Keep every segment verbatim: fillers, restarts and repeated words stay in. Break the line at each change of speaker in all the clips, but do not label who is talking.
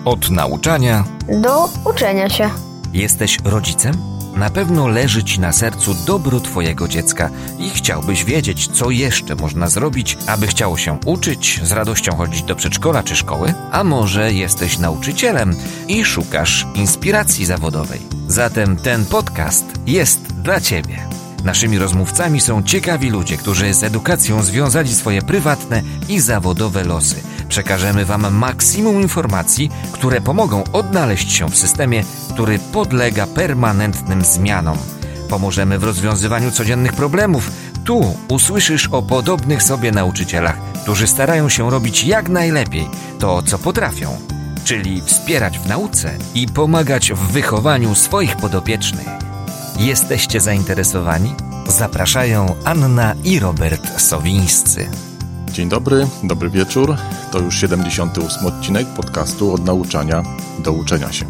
Od nauczania
do uczenia się.
Jesteś rodzicem? Na pewno leży Ci na sercu dobro Twojego dziecka i chciałbyś wiedzieć, co jeszcze można zrobić, aby chciało się uczyć, z radością chodzić do przedszkola czy szkoły? A może jesteś nauczycielem i szukasz inspiracji zawodowej? Zatem ten podcast jest dla Ciebie. Naszymi rozmówcami są ciekawi ludzie, którzy z edukacją związali swoje prywatne i zawodowe losy. Przekażemy Wam maksimum informacji, które pomogą odnaleźć się w systemie, który podlega permanentnym zmianom. Pomożemy w rozwiązywaniu codziennych problemów. Tu usłyszysz o podobnych sobie nauczycielach, którzy starają się robić jak najlepiej to, co potrafią, czyli wspierać w nauce i pomagać w wychowaniu swoich podopiecznych. Jesteście zainteresowani? Zapraszają Anna i Robert Sowińscy.
Dzień dobry, dobry wieczór. To już siedemdziesiąty ósmy odcinek podcastu Od nauczania do uczenia się.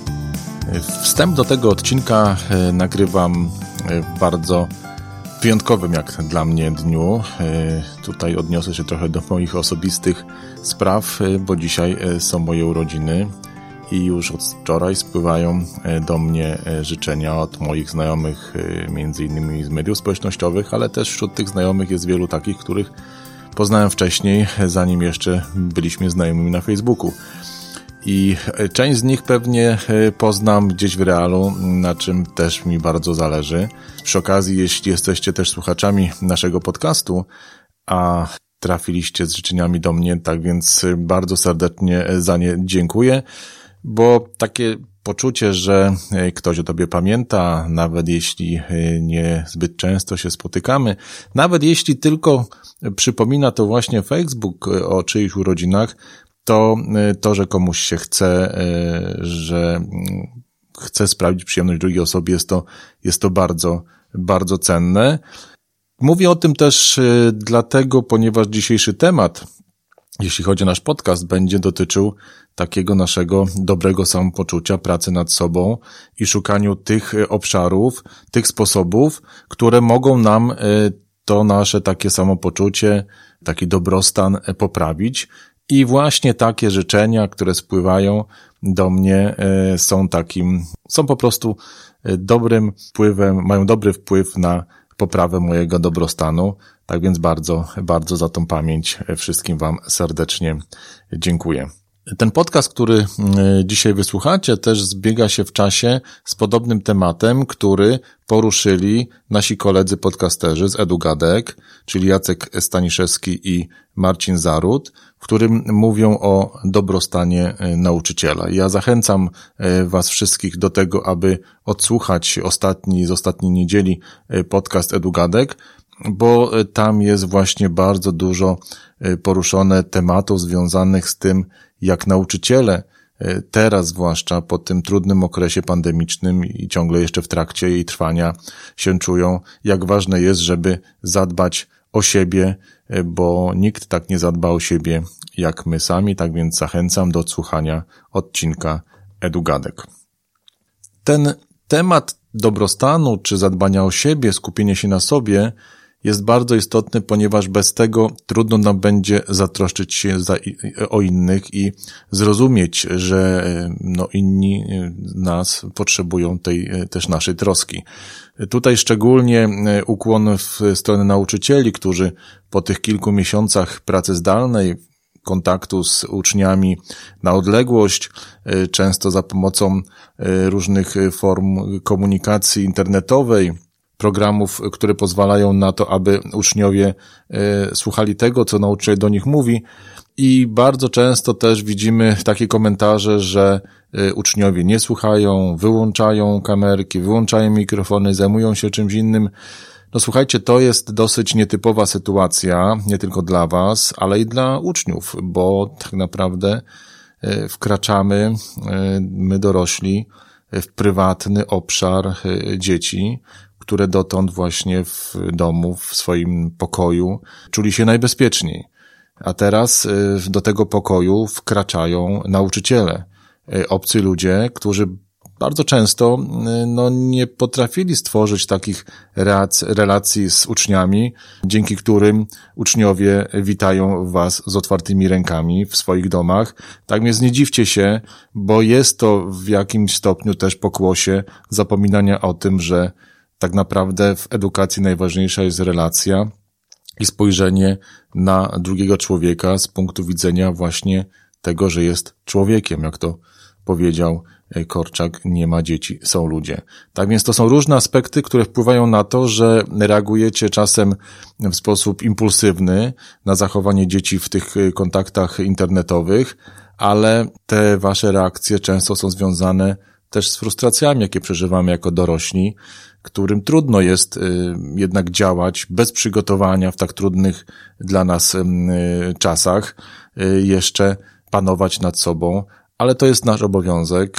Wstęp do tego odcinka nagrywam w bardzo wyjątkowym jak dla mnie dniu. Tutaj odniosę się trochę do moich osobistych spraw, bo dzisiaj są moje urodziny. I już od wczoraj spływają do mnie życzenia od moich znajomych, między innymi z mediów społecznościowych, ale też wśród tych znajomych jest wielu takich, których poznałem wcześniej, zanim jeszcze byliśmy znajomymi na Facebooku. I część z nich pewnie poznam gdzieś w realu, na czym też mi bardzo zależy. Przy okazji, jeśli jesteście też słuchaczami naszego podcastu, a trafiliście z życzeniami do mnie, tak więc bardzo serdecznie za nie dziękuję. Bo takie poczucie, że ktoś o tobie pamięta, nawet jeśli nie zbyt często się spotykamy, nawet jeśli tylko przypomina to właśnie Facebook o czyichś urodzinach, to to, że komuś się chce, że chce sprawić przyjemność drugiej osobie, jest to, jest to bardzo, bardzo cenne. Mówię o tym też dlatego, ponieważ dzisiejszy temat, jeśli chodzi o nasz podcast, będzie dotyczył takiego naszego dobrego samopoczucia, pracy nad sobą i szukaniu tych obszarów, tych sposobów, które mogą nam to nasze takie samopoczucie, taki dobrostan poprawić. I właśnie takie życzenia, które spływają do mnie, są takim, są po prostu dobrym wpływem, mają dobry wpływ na poprawę mojego dobrostanu. Tak więc bardzo, bardzo za tą pamięć wszystkim Wam serdecznie dziękuję. Ten podcast, który dzisiaj wysłuchacie, też zbiega się w czasie z podobnym tematem, który poruszyli nasi koledzy podcasterzy z EduGadek, czyli Jacek Staniszewski i Marcin Zaród, w którym mówią o dobrostanie nauczyciela. Ja zachęcam Was wszystkich do tego, aby odsłuchać ostatni, z ostatniej niedzieli podcast EduGadek, bo tam jest właśnie bardzo dużo poruszone tematów związanych z tym, jak nauczyciele teraz, zwłaszcza po tym trudnym okresie pandemicznym i ciągle jeszcze w trakcie jej trwania się czują, jak ważne jest, żeby zadbać o siebie, bo nikt tak nie zadba o siebie jak my sami, tak więc zachęcam do odsłuchania odcinka EduGadek. Ten temat dobrostanu czy zadbania o siebie, skupienia się na sobie jest bardzo istotny, ponieważ bez tego trudno nam będzie zatroszczyć się za, o innych i zrozumieć, że no, inni nas potrzebują tej też naszej troski. Tutaj szczególnie ukłon w stronę nauczycieli, którzy po tych kilku miesiącach pracy zdalnej, kontaktu z uczniami na odległość, często za pomocą różnych form komunikacji internetowej, programów, które pozwalają na to, aby uczniowie słuchali tego, co nauczyciel do nich mówi. I bardzo często też widzimy takie komentarze, że uczniowie nie słuchają, wyłączają kamerki, wyłączają mikrofony, zajmują się czymś innym. No słuchajcie, to jest dosyć nietypowa sytuacja, nie tylko dla Was, ale i dla uczniów, bo tak naprawdę wkraczamy, my dorośli, w prywatny obszar dzieci, które dotąd właśnie w domu, w swoim pokoju czuli się najbezpieczniej. A teraz do tego pokoju wkraczają nauczyciele, obcy ludzie, którzy bardzo często no, nie potrafili stworzyć takich relacji z uczniami, dzięki którym uczniowie witają was z otwartymi rękami w swoich domach. Tak więc nie dziwcie się, bo jest to w jakimś stopniu też pokłosie zapominania o tym, że tak naprawdę w edukacji najważniejsza jest relacja i spojrzenie na drugiego człowieka z punktu widzenia właśnie tego, że jest człowiekiem, jak to powiedział Korczak, nie ma dzieci, są ludzie. Tak więc to są różne aspekty, które wpływają na to, że reagujecie czasem w sposób impulsywny na zachowanie dzieci w tych kontaktach internetowych, ale te wasze reakcje często są związane też z frustracjami, jakie przeżywamy jako dorośli, którym trudno jest jednak działać bez przygotowania w tak trudnych dla nas czasach, jeszcze panować nad sobą, ale to jest nasz obowiązek,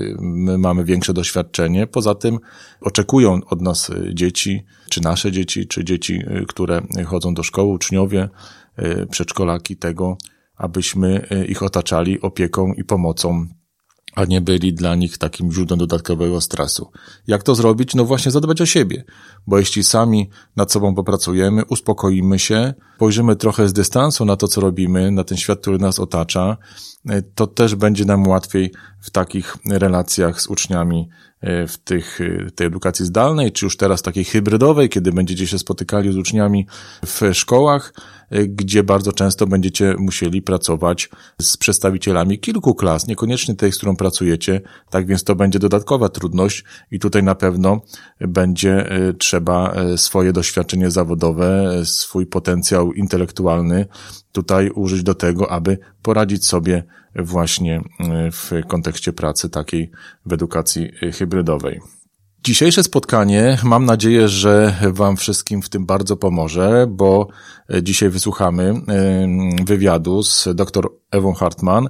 my mamy większe doświadczenie, poza tym oczekują od nas dzieci, czy nasze dzieci, czy dzieci, które chodzą do szkoły, uczniowie, przedszkolaki tego, abyśmy ich otaczali opieką i pomocą, a nie byli dla nich takim źródłem dodatkowego stresu. Jak to zrobić? No właśnie zadbać o siebie, bo jeśli sami nad sobą popracujemy, uspokoimy się, spojrzymy trochę z dystansu na to, co robimy, na ten świat, który nas otacza, to też będzie nam łatwiej w takich relacjach z uczniami, w tych, tej edukacji zdalnej, czy już teraz takiej hybrydowej, kiedy będziecie się spotykali z uczniami w szkołach, gdzie bardzo często będziecie musieli pracować z przedstawicielami kilku klas, niekoniecznie tej, z którą pracujecie, tak więc to będzie dodatkowa trudność i tutaj na pewno będzie trzeba swoje doświadczenie zawodowe, swój potencjał intelektualny tutaj użyć do tego, aby poradzić sobie właśnie w kontekście pracy takiej w edukacji hybrydowej. Dzisiejsze spotkanie, mam nadzieję, że wam wszystkim w tym bardzo pomoże, bo dzisiaj wysłuchamy wywiadu z dr Ewą Hartman.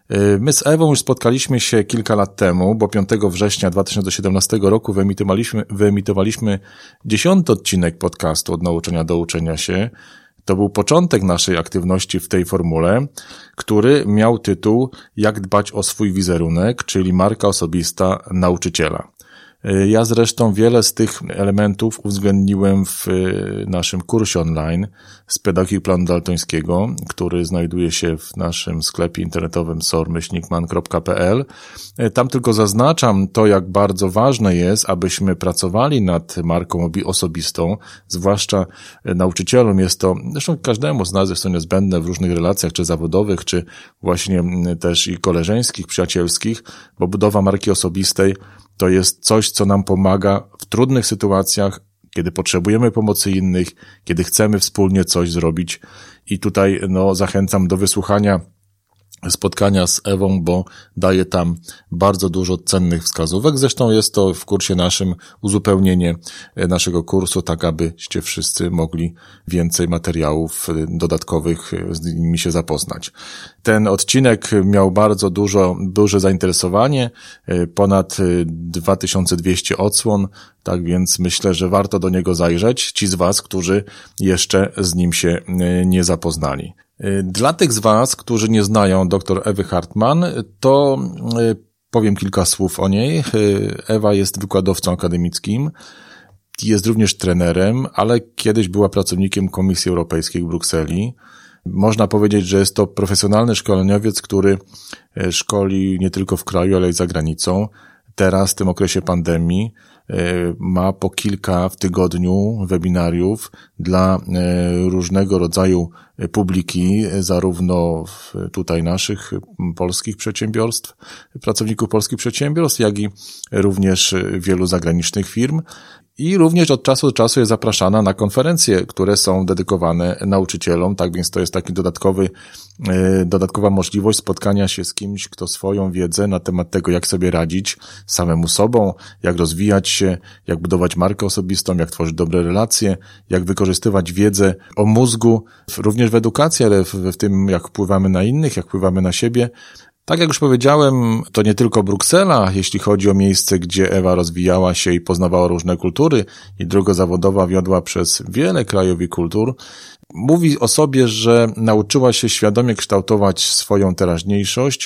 My z Ewą już spotkaliśmy się kilka lat temu, bo piątego września dwa tysiące siedemnastego roku wyemitowaliśmy, wyemitowaliśmy dziesiąty odcinek podcastu Od nauczenia do uczenia się. To był początek naszej aktywności w tej formule, który miał tytuł Jak dbać o swój wizerunek, czyli marka osobista nauczyciela. Ja zresztą wiele z tych elementów uwzględniłem w naszym kursie online z pedagogiki planu daltońskiego, który znajduje się w naszym sklepie internetowym s o r myślnik man kropka p l. Tam tylko zaznaczam to, jak bardzo ważne jest, abyśmy pracowali nad marką osobistą, zwłaszcza nauczycielom jest to, zresztą każdemu z nas jest to niezbędne w różnych relacjach, czy zawodowych, czy właśnie też i koleżeńskich, przyjacielskich, bo budowa marki osobistej to jest coś, co nam pomaga w trudnych sytuacjach, kiedy potrzebujemy pomocy innych, kiedy chcemy wspólnie coś zrobić. I tutaj no, zachęcam do wysłuchania spotkania z Ewą, bo daje tam bardzo dużo cennych wskazówek. Zresztą jest to w kursie naszym uzupełnienie naszego kursu, tak abyście wszyscy mogli więcej materiałów dodatkowych z nimi się zapoznać. Ten odcinek miał bardzo dużo, duże zainteresowanie, ponad dwa tysiące dwieście odsłon, tak więc myślę, że warto do niego zajrzeć, ci z was, którzy jeszcze z nim się nie zapoznali. Dla tych z was, którzy nie znają dr Ewy Hartman, to powiem kilka słów o niej. Ewa jest wykładowcą akademickim, jest również trenerem, ale kiedyś była pracownikiem Komisji Europejskiej w Brukseli. Można powiedzieć, że jest to profesjonalny szkoleniowiec, który szkoli nie tylko w kraju, ale i za granicą. Teraz, w tym okresie pandemii, ma po kilka w tygodniu webinariów dla różnego rodzaju publiki, zarówno tutaj naszych polskich przedsiębiorstw, pracowników polskich przedsiębiorstw, jak i również wielu zagranicznych firm. I również od czasu do czasu jest zapraszana na konferencje, które są dedykowane nauczycielom, tak więc to jest taki dodatkowy, dodatkowa możliwość spotkania się z kimś, kto swoją wiedzę na temat tego, jak sobie radzić samemu sobą, jak rozwijać się, jak budować markę osobistą, jak tworzyć dobre relacje, jak wykorzystywać wiedzę o mózgu, również w edukacji, ale w, w tym, jak wpływamy na innych, jak wpływamy na siebie. Tak jak już powiedziałem, to nie tylko Bruksela, jeśli chodzi o miejsce, gdzie Ewa rozwijała się i poznawała różne kultury i droga zawodowa wiodła przez wiele krajów i kultur. Mówi o sobie, że nauczyła się świadomie kształtować swoją teraźniejszość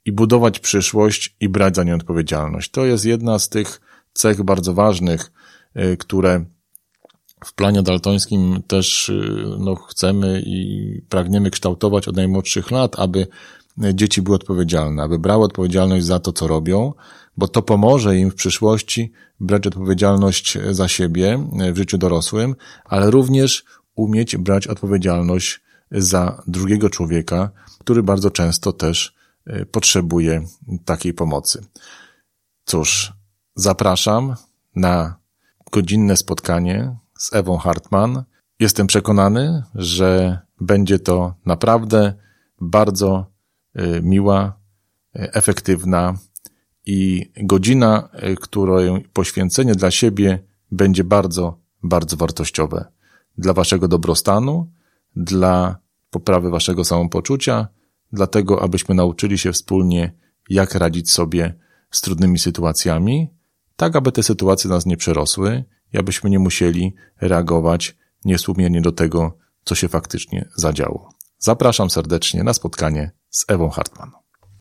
i budować przyszłość i brać za nią odpowiedzialność. To jest jedna z tych cech bardzo ważnych, które w planie daltońskim też no, chcemy i pragniemy kształtować od najmłodszych lat, aby dzieci były odpowiedzialne, aby brały odpowiedzialność za to, co robią, bo to pomoże im w przyszłości brać odpowiedzialność za siebie w życiu dorosłym, ale również umieć brać odpowiedzialność za drugiego człowieka, który bardzo często też potrzebuje takiej pomocy. Cóż, zapraszam na godzinne spotkanie z Ewą Hartman. Jestem przekonany, że będzie to naprawdę bardzo miła, efektywna i godzina, której poświęcenie dla siebie będzie bardzo, bardzo wartościowe. Dla waszego dobrostanu, dla poprawy waszego samopoczucia, dlatego abyśmy nauczyli się wspólnie, jak radzić sobie z trudnymi sytuacjami, tak aby te sytuacje nas nie przerosły i abyśmy nie musieli reagować niesłumienie do tego, co się faktycznie zadziało. Zapraszam serdecznie na spotkanie z Ewą Hartman.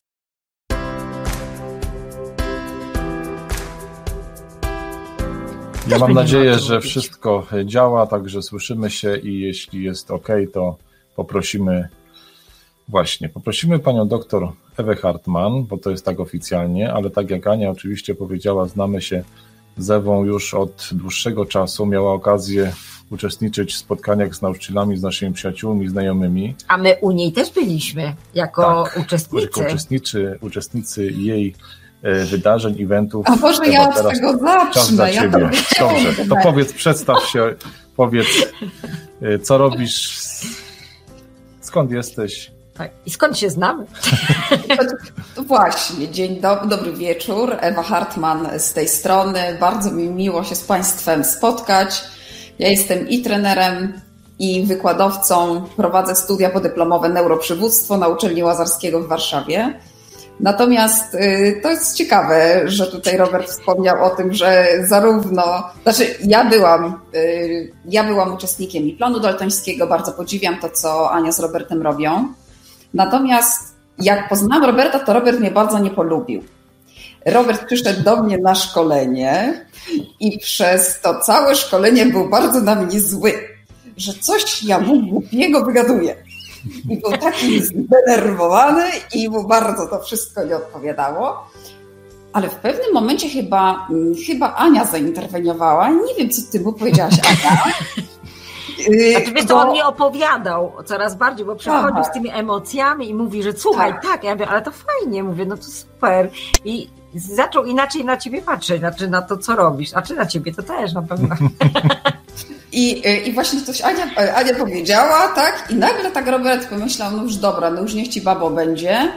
Ja mam nadzieję, że wszystko działa, także słyszymy się i jeśli jest ok, to poprosimy właśnie, poprosimy panią doktor Ewę Hartman, bo to jest tak oficjalnie, ale tak jak Ania oczywiście powiedziała, znamy się z Ewą już od dłuższego czasu, miała okazję uczestniczyć w spotkaniach z nauczycielami, z naszymi przyjaciółmi, znajomymi.
A my u niej też byliśmy, jako
tak,
uczestnicy.
Jako uczestnicy, uczestnicy jej wydarzeń, eventów.
A może Ewa, ja od tego zacznę.
Dla
ja
ciebie. To Dobrze, to powiedz, przedstaw się, powiedz, co robisz, skąd jesteś?
Tak. I skąd się znamy?
To, to właśnie, dzień dobry, dobry wieczór. Ewa Hartman z tej strony. Bardzo mi miło się z Państwem spotkać. Ja jestem i trenerem, i wykładowcą. Prowadzę studia podyplomowe neuroprzywództwo na Uczelni Łazarskiego w Warszawie. Natomiast y, to jest ciekawe, że tutaj Robert wspomniał o tym, że zarówno, znaczy ja byłam, y, ja byłam uczestnikiem i planu daltońskiego, bardzo podziwiam to, co Ania z Robertem robią. Natomiast jak poznałam Roberta, to Robert mnie bardzo nie polubił. Robert przyszedł do mnie na szkolenie i przez to całe szkolenie był bardzo na mnie zły, że coś ja mu głupiego wygaduję. I był taki zdenerwowany i mu bardzo to wszystko nie odpowiadało. Ale w pewnym momencie chyba, chyba Ania zainterweniowała. Nie wiem, co ty mu powiedziałaś, Ania.
Znaczy, wiesz, to on mi opowiadał coraz bardziej, bo przychodzi Aha. z tymi emocjami i mówi, że słuchaj, tak. tak, ja mówię, ale to fajnie, mówię, no to super. I zaczął inaczej na ciebie patrzeć, znaczy na to, co robisz, a czy na ciebie to też na pewno.
I, I właśnie coś Ania, Ania powiedziała, tak? I nagle tak Robert pomyślał, no już dobra, no już niech ci babo będzie.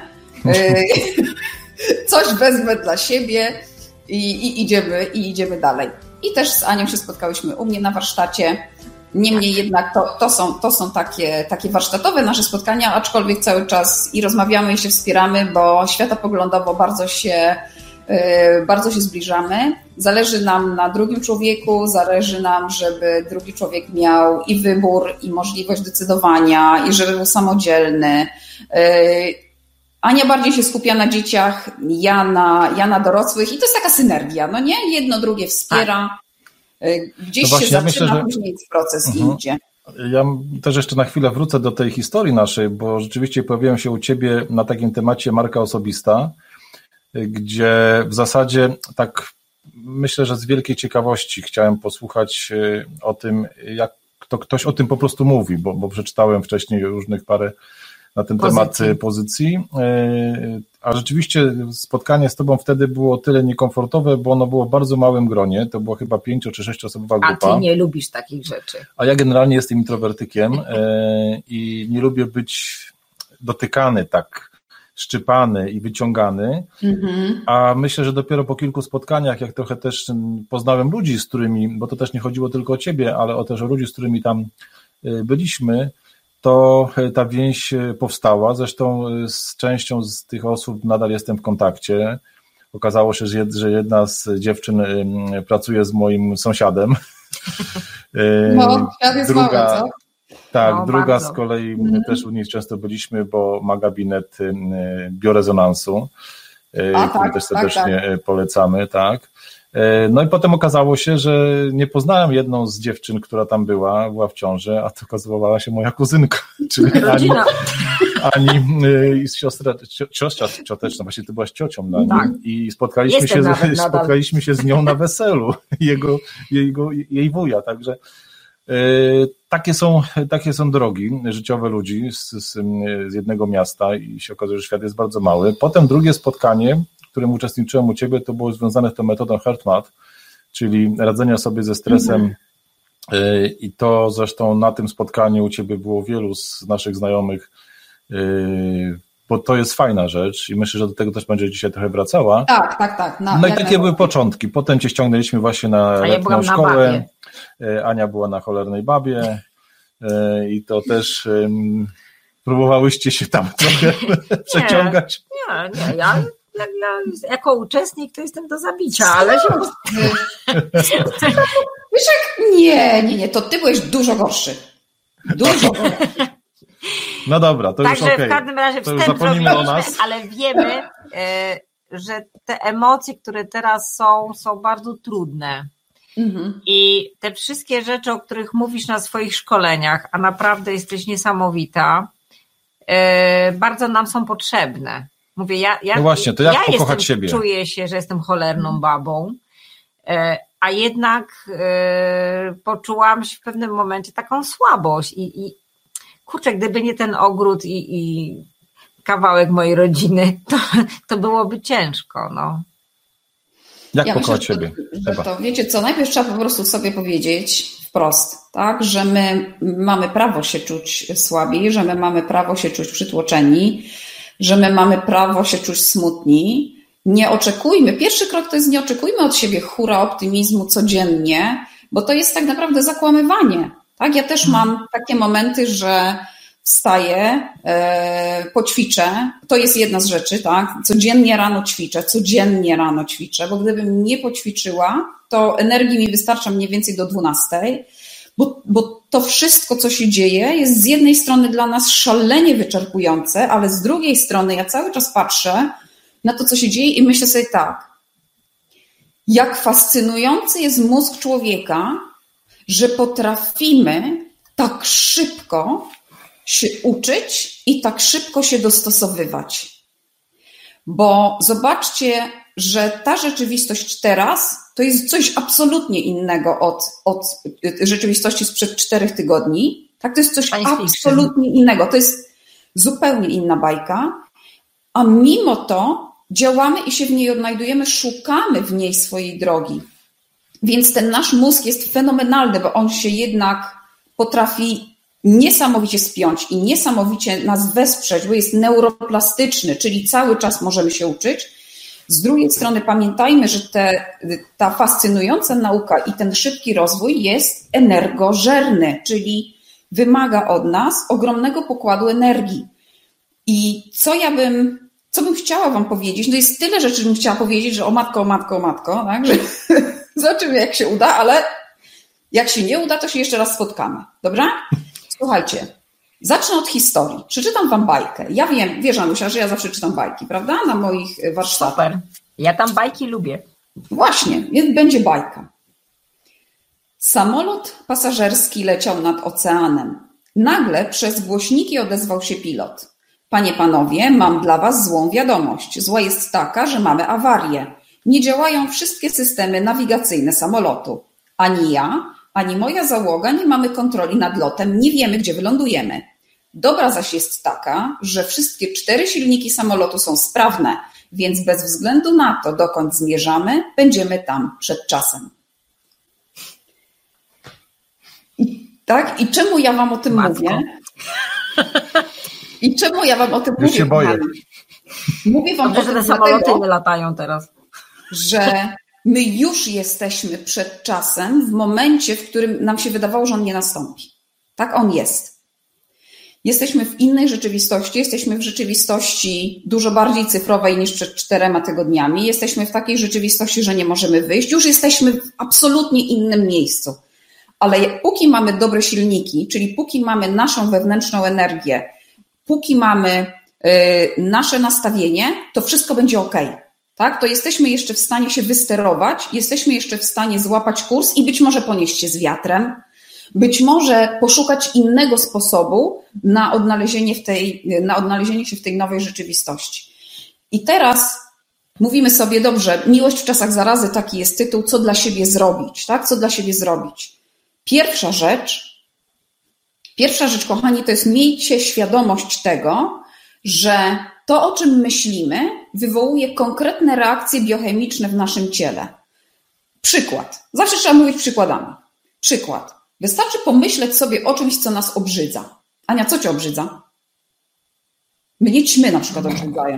Coś wezmę dla siebie i, i, idziemy, i idziemy dalej. I też z Anią się spotkałyśmy u mnie na warsztacie. Niemniej jednak to, to są, to są takie, takie warsztatowe nasze spotkania, aczkolwiek cały czas i rozmawiamy i się wspieramy, bo światopoglądowo bardzo się bardzo się zbliżamy. Zależy nam na drugim człowieku, zależy nam, żeby drugi człowiek miał i wybór, i możliwość decydowania, i żeby był samodzielny. Ania bardziej się skupia na dzieciach, ja na, ja na dorosłych i to jest taka synergia, no nie? Jedno drugie wspiera. Gdzieś no właśnie, się zaczyna, ja myślę, że... później proces uh-huh. i idzie.
Ja też jeszcze na chwilę wrócę do tej historii naszej, bo rzeczywiście pojawiłem się u ciebie na takim temacie marka osobista, gdzie w zasadzie tak myślę, że z wielkiej ciekawości chciałem posłuchać o tym, jak to ktoś o tym po prostu mówi, bo, bo przeczytałem wcześniej różnych parę na ten pozycji. temat pozycji, a rzeczywiście spotkanie z tobą wtedy było tyle niekomfortowe, bo ono było w bardzo małym gronie, to była chyba pięcio czy sześcioosobowa grupa.
A ty nie lubisz takich rzeczy.
A ja generalnie jestem introwertykiem i nie lubię być dotykany tak, szczypany i wyciągany, mm-hmm. a myślę, że dopiero po kilku spotkaniach, jak trochę też poznałem ludzi, z którymi, bo to też nie chodziło tylko o ciebie, ale o też o ludzi, z którymi tam byliśmy, to ta więź powstała. Zresztą z częścią z tych osób nadal jestem w kontakcie. Okazało się, że jedna z dziewczyn pracuje z moim sąsiadem.
No, świat jest
druga,
mały, co?
Tak,
no,
druga
bardzo.
z kolei, mm. też u niej często byliśmy, bo ma gabinet biorezonansu, A, który tak, też serdecznie tak, tak. polecamy, tak. No i potem okazało się, że nie poznałem jedną z dziewczyn, która tam była, była w ciąży, a to okazywała się moja kuzynka, czyli Ani, Ani siostra, siostra cioteczna, właśnie ty byłaś ciocią na nim tak. i spotkaliśmy się, z, spotkaliśmy się z nią na weselu jego, jego, jej wuja, także Takie są, takie są drogi życiowe ludzi z, z, z jednego miasta i się okazuje, że świat jest bardzo mały. Potem drugie spotkanie, w którym uczestniczyłem u ciebie, to było związane z tą metodą HeartMath, czyli radzenia sobie ze stresem mm-hmm. i to zresztą na tym spotkaniu u ciebie było wielu z naszych znajomych, bo to jest fajna rzecz i myślę, że do tego też będzie dzisiaj trochę wracała.
Tak, tak, tak. No,
no i takie były początki. Potem cię ściągnęliśmy właśnie na letnią ja szkołę. Na Ania była na cholernej babie i to też um, próbowałyście się tam trochę nie, przeciągać.
Nie, nie, ja, ja, ja jako uczestnik to jestem do zabicia, ale się...
Wiesz jak? Nie, nie, nie, to ty byłeś dużo gorszy. Dużo gorszy.
No dobra, to
Także
już okej.
W każdym razie
to
wstęp zrobiliśmy, o nas. Ale wiemy, e, że te emocje, które teraz są, są bardzo trudne. Mhm. I te wszystkie rzeczy, o których mówisz na swoich szkoleniach, a naprawdę jesteś niesamowita, e, bardzo nam są potrzebne. Mówię, ja, ja,
no właśnie, to jak
ja
pokochać
jestem,
siebie?
Czuję się, że jestem cholerną babą, e, a jednak e, poczułam się w pewnym momencie taką słabość i, i kurczę, gdyby nie ten ogród i, i kawałek mojej rodziny, to, to byłoby ciężko, no.
Jak
ja
pokochać
myślę,
siebie?
Że to, wiecie co, najpierw trzeba po prostu sobie powiedzieć wprost, tak, że my mamy prawo się czuć słabi, że my mamy prawo się czuć przytłoczeni, że my mamy prawo się czuć smutni. Nie oczekujmy, pierwszy krok to jest nie oczekujmy od siebie hura optymizmu codziennie, bo to jest tak naprawdę zakłamywanie. Tak? Ja też mam takie momenty, że wstaję, e, poćwiczę, to jest jedna z rzeczy, tak? Codziennie rano ćwiczę, codziennie rano ćwiczę, bo gdybym nie poćwiczyła, to energii mi wystarcza mniej więcej do dwunastej, bo, bo to wszystko, co się dzieje, jest z jednej strony dla nas szalenie wyczerpujące, ale z drugiej strony ja cały czas patrzę na to, co się dzieje i myślę sobie tak, jak fascynujący jest mózg człowieka, że potrafimy tak szybko się uczyć i tak szybko się dostosowywać. Bo zobaczcie, że ta rzeczywistość teraz to jest coś absolutnie innego od, od rzeczywistości sprzed czterech tygodni. Tak, to jest coś absolutnie innego. To jest zupełnie inna bajka, a mimo to działamy i się w niej odnajdujemy, szukamy w niej swojej drogi. Więc ten nasz mózg jest fenomenalny, bo on się jednak potrafi niesamowicie spiąć i niesamowicie nas wesprzeć, bo jest neuroplastyczny, czyli cały czas możemy się uczyć. Z drugiej strony pamiętajmy, że te, ta fascynująca nauka i ten szybki rozwój jest energożerny, czyli wymaga od nas ogromnego pokładu energii. I co ja bym, co bym chciała wam powiedzieć, no jest tyle rzeczy, bym chciała powiedzieć, że o matko, o matko, o matko, tak, że zobaczymy jak się uda, ale jak się nie uda, to się jeszcze raz spotkamy, dobra? Słuchajcie, zacznę od historii. Przeczytam wam bajkę. Ja wiem, wiesz Anusia, że ja zawsze czytam bajki, prawda? Na moich warsztatach.
Super. Ja tam bajki lubię.
Właśnie, więc będzie bajka. Samolot pasażerski leciał nad oceanem. Nagle przez głośniki odezwał się pilot. Panie, panowie, mam dla was złą wiadomość. Zła jest taka, że mamy awarię. Nie działają wszystkie systemy nawigacyjne samolotu. Ani ja, ani moja załoga nie mamy kontroli nad lotem, nie wiemy, gdzie wylądujemy. Dobra zaś jest taka, że wszystkie cztery silniki samolotu są sprawne, więc bez względu na to, dokąd zmierzamy, będziemy tam przed czasem. I, tak? I czemu ja wam o tym Matko. mówię? I czemu ja wam o tym
Już
mówię?
się boję.
Mówię wam
Dobrze,
o tym
że te samoloty
dlatego,
nie latają teraz.
że my już jesteśmy przed czasem w momencie, w którym nam się wydawało, że on nie nastąpi. Tak on jest. Jesteśmy w innej rzeczywistości, jesteśmy w rzeczywistości dużo bardziej cyfrowej niż przed czterema tygodniami. Jesteśmy w takiej rzeczywistości, że nie możemy wyjść. Już jesteśmy w absolutnie innym miejscu. Ale póki mamy dobre silniki, czyli póki mamy naszą wewnętrzną energię, póki mamy nasze nastawienie, to wszystko będzie ok. Tak? To jesteśmy jeszcze w stanie się wysterować, jesteśmy jeszcze w stanie złapać kurs i być może ponieść się z wiatrem, być może poszukać innego sposobu na odnalezienie, w tej, na odnalezienie się w tej nowej rzeczywistości. I teraz mówimy sobie, dobrze, miłość w czasach zarazy, taki jest tytuł, co dla siebie zrobić, tak? Co dla siebie zrobić? Pierwsza rzecz, pierwsza rzecz, kochani, to jest miejcie świadomość tego, że to, o czym myślimy, wywołuje konkretne reakcje biochemiczne w naszym ciele. Przykład. Zawsze trzeba mówić przykładami. Przykład. Wystarczy pomyśleć sobie o czymś, co nas obrzydza. Ania, co cię obrzydza? Mnie ćmy na przykład obrzydzają.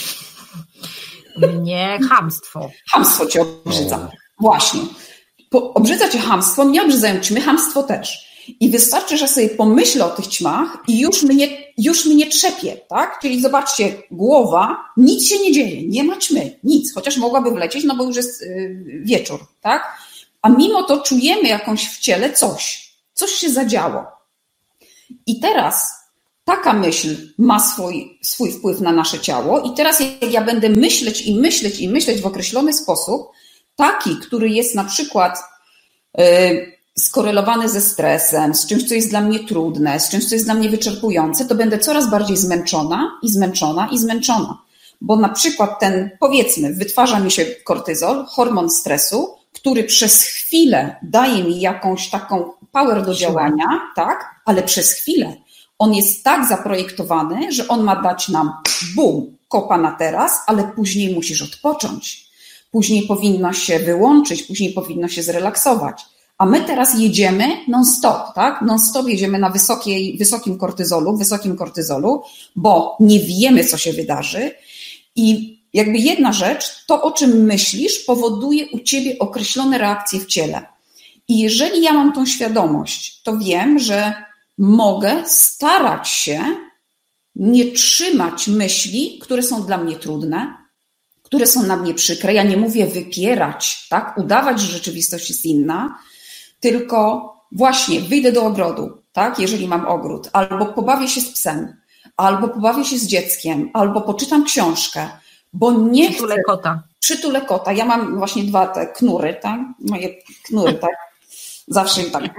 Mnie chamstwo.
Chamstwo cię obrzydza. Właśnie. Po, obrzydza cię chamstwo, mnie obrzydzają ćmy, chamstwo też. I wystarczy, że sobie pomyślę o tych ćmach i już mnie, już mnie trzepie, tak? Czyli zobaczcie, głowa, nic się nie dzieje, nie ma ćmy, nic, chociaż mogłaby wlecieć, no bo już jest yy, wieczór, tak? A mimo to czujemy jakąś w ciele coś, coś się zadziało. I teraz taka myśl ma swój, swój wpływ na nasze ciało i teraz jak ja będę myśleć i myśleć i myśleć w określony sposób, taki, który jest na przykład yy, skorelowany ze stresem, z czymś, co jest dla mnie trudne, z czymś, co jest dla mnie wyczerpujące, to będę coraz bardziej zmęczona i zmęczona i zmęczona. Bo na przykład ten, powiedzmy, wytwarza mi się kortyzol, hormon stresu, który przez chwilę daje mi jakąś taką power do działania, tak, ale przez chwilę on jest tak zaprojektowany, że on ma dać nam bum, kopa na teraz, ale później musisz odpocząć. Później powinno się wyłączyć, później powinno się zrelaksować. A my teraz jedziemy non-stop, tak? Non-stop jedziemy na wysokiej, wysokim kortyzolu, wysokim kortyzolu, bo nie wiemy, co się wydarzy. I jakby jedna rzecz, to o czym myślisz, powoduje u ciebie określone reakcje w ciele. I jeżeli ja mam tą świadomość, to wiem, że mogę starać się nie trzymać myśli, które są dla mnie trudne, które są na mnie przykre. Ja nie mówię wypierać, tak? Udawać, że rzeczywistość jest inna, tylko właśnie wyjdę do ogrodu, tak? Jeżeli mam ogród, albo pobawię się z psem, albo pobawię się z dzieckiem, albo poczytam książkę, bo nie chcę...
Przytulę kota.
Przytulę kota. Ja mam właśnie dwa te knury, tak? Moje knury, tak? Zawsze im tak...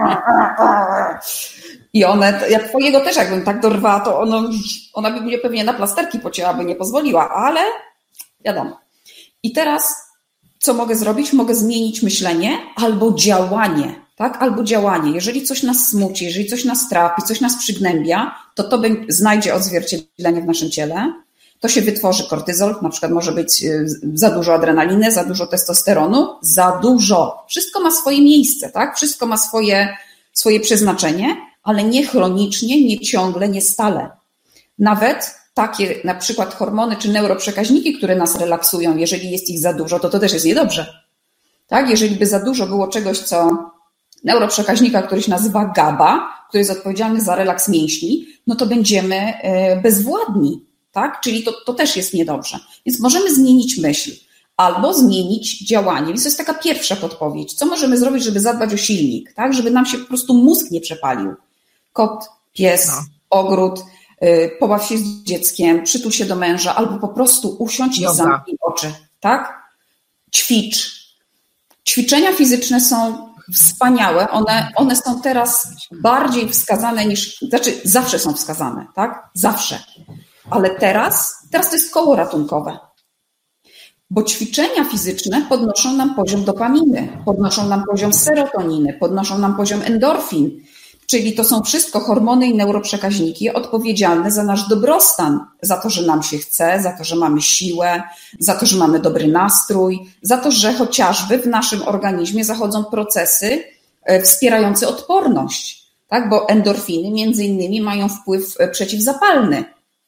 I one, jak twojego też jakbym tak dorwała, to ono, ona by mnie pewnie na plasterki pocięła, by nie pozwoliła, ale wiadomo. I teraz co mogę zrobić? Mogę zmienić myślenie albo działanie, tak? Albo działanie. Jeżeli coś nas smuci, jeżeli coś nas trapi, coś nas przygnębia, to to znajdzie odzwierciedlenie w naszym ciele. To się wytworzy kortyzol, na przykład może być za dużo adrenaliny, za dużo testosteronu, za dużo. Wszystko ma swoje miejsce, tak? Wszystko ma swoje, swoje przeznaczenie, ale nie chronicznie, nie ciągle, nie stale. Nawet takie na przykład hormony czy neuroprzekaźniki, które nas relaksują, jeżeli jest ich za dużo, to to też jest niedobrze. Tak? Jeżeli by za dużo było czegoś, co neuroprzekaźnika, który się nazywa GABA, który jest odpowiedzialny za relaks mięśni, no to będziemy bezwładni. Tak? Czyli to, to też jest niedobrze. Więc możemy zmienić myśl albo zmienić działanie. Więc to jest taka pierwsza podpowiedź. Co możemy zrobić, żeby zadbać o silnik, tak? Żeby nam się po prostu mózg nie przepalił. Kot, pies, no. ogród, yy, pobaw się z dzieckiem, przytul się do męża albo po prostu usiądź Yoga. I zamknij oczy. Tak? Ćwicz. Ćwiczenia fizyczne są wspaniałe. One, one są teraz bardziej wskazane niż... Znaczy zawsze są wskazane, tak? Zawsze. Ale teraz, teraz to jest koło ratunkowe, bo ćwiczenia fizyczne podnoszą nam poziom dopaminy, podnoszą nam poziom serotoniny, podnoszą nam poziom endorfin, czyli to są wszystko hormony i neuroprzekaźniki odpowiedzialne za nasz dobrostan, za to, że nam się chce, za to, że mamy siłę, za to, że mamy dobry nastrój, za to, że chociażby w naszym organizmie zachodzą procesy wspierające odporność, tak? Bo endorfiny między innymi mają wpływ przeciwzapalny.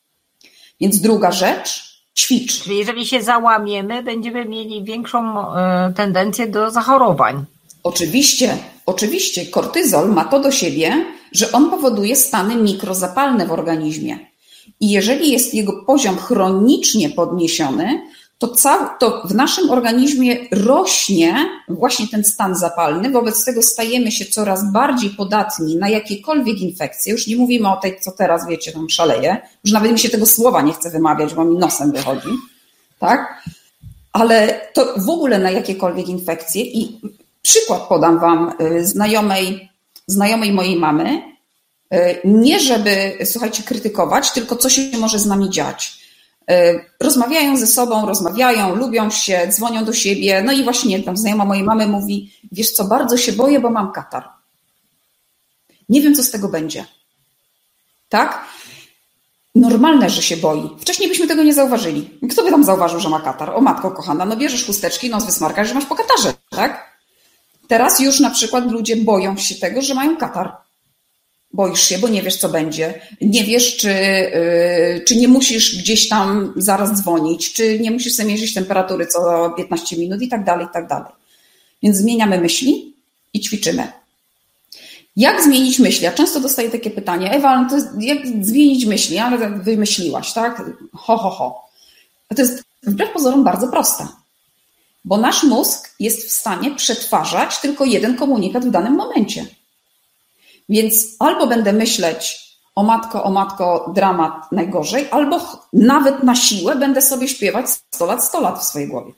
Więc druga rzecz, ćwicz.
Czyli jeżeli się załamiemy, będziemy mieli większą tendencję do zachorowań.
Oczywiście, oczywiście. Kortyzol ma to do siebie, że on powoduje stany mikrozapalne w organizmie. I jeżeli jest jego poziom chronicznie podniesiony, to, cał, to w naszym organizmie rośnie właśnie ten stan zapalny, wobec tego stajemy się coraz bardziej podatni na jakiekolwiek infekcje. Już nie mówimy o tej, co teraz, wiecie, tam szaleje, już nawet mi się tego słowa nie chce wymawiać, bo mi nosem wychodzi, tak? Ale to w ogóle na jakiekolwiek infekcje i przykład podam wam znajomej, znajomej mojej mamy, nie żeby, słuchajcie, krytykować, tylko co się może z nami dziać. Rozmawiają ze sobą, rozmawiają, lubią się, dzwonią do siebie, no i właśnie tam znajoma mojej mamy mówi, wiesz co, bardzo się boję, bo mam katar. Nie wiem, co z tego będzie. Tak? Normalne, że się boi. Wcześniej byśmy tego nie zauważyli. Kto by tam zauważył, że ma katar? O matko kochana, no bierzesz chusteczki, nos wysmarkasz, że masz po katarze, tak? Teraz już na przykład ludzie boją się tego, że mają katar. Boisz się, bo nie wiesz, co będzie. Nie wiesz, czy, yy, czy nie musisz gdzieś tam zaraz dzwonić, czy nie musisz sobie mierzyć temperatury co piętnaście minut i tak dalej, i tak dalej. Więc zmieniamy myśli i ćwiczymy. Jak zmienić myśli? Ja często dostaję takie pytanie, Ewa, no to jest, jak zmienić myśli? Ale wymyśliłaś, tak? Ho, ho, ho. A to jest wbrew pozorom bardzo proste, bo nasz mózg jest w stanie przetwarzać tylko jeden komunikat w danym momencie. Więc albo będę myśleć o matko, o matko, dramat najgorzej, albo nawet na siłę będę sobie śpiewać sto lat, sto lat w swojej głowie.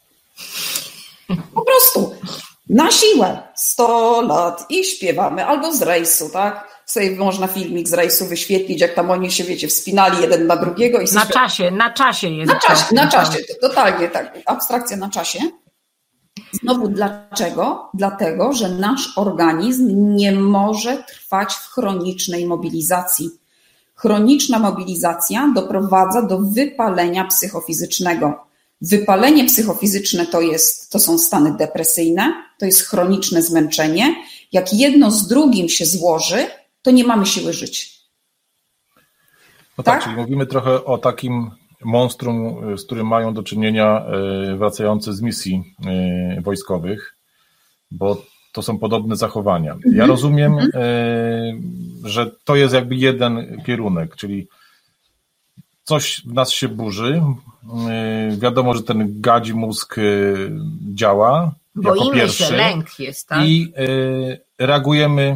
Po prostu na siłę sto lat i śpiewamy, albo z rejsu, tak? Sobie można filmik z rejsu wyświetlić, jak tam oni się, wiecie, wspinali jeden na drugiego. I
na czasie, na czasie jest.
Na czasie, na czasie, totalnie tak, abstrakcja na czasie. Znowu dlaczego? Dlatego, że nasz organizm nie może trwać w chronicznej mobilizacji. Chroniczna mobilizacja doprowadza do wypalenia psychofizycznego. Wypalenie psychofizyczne to, jest, to są stany depresyjne, to jest chroniczne zmęczenie. Jak jedno z drugim się złoży, to nie mamy siły żyć.
No tak, tak, czyli mówimy trochę o takim monstrum, z którym mają do czynienia wracający z misji wojskowych, bo to są podobne zachowania. Ja rozumiem, że to jest jakby jeden kierunek, czyli coś w nas się burzy, wiadomo, że ten gadzi mózg działa
Boimy
jako pierwszy
się, lęk jest, tak?
I reagujemy,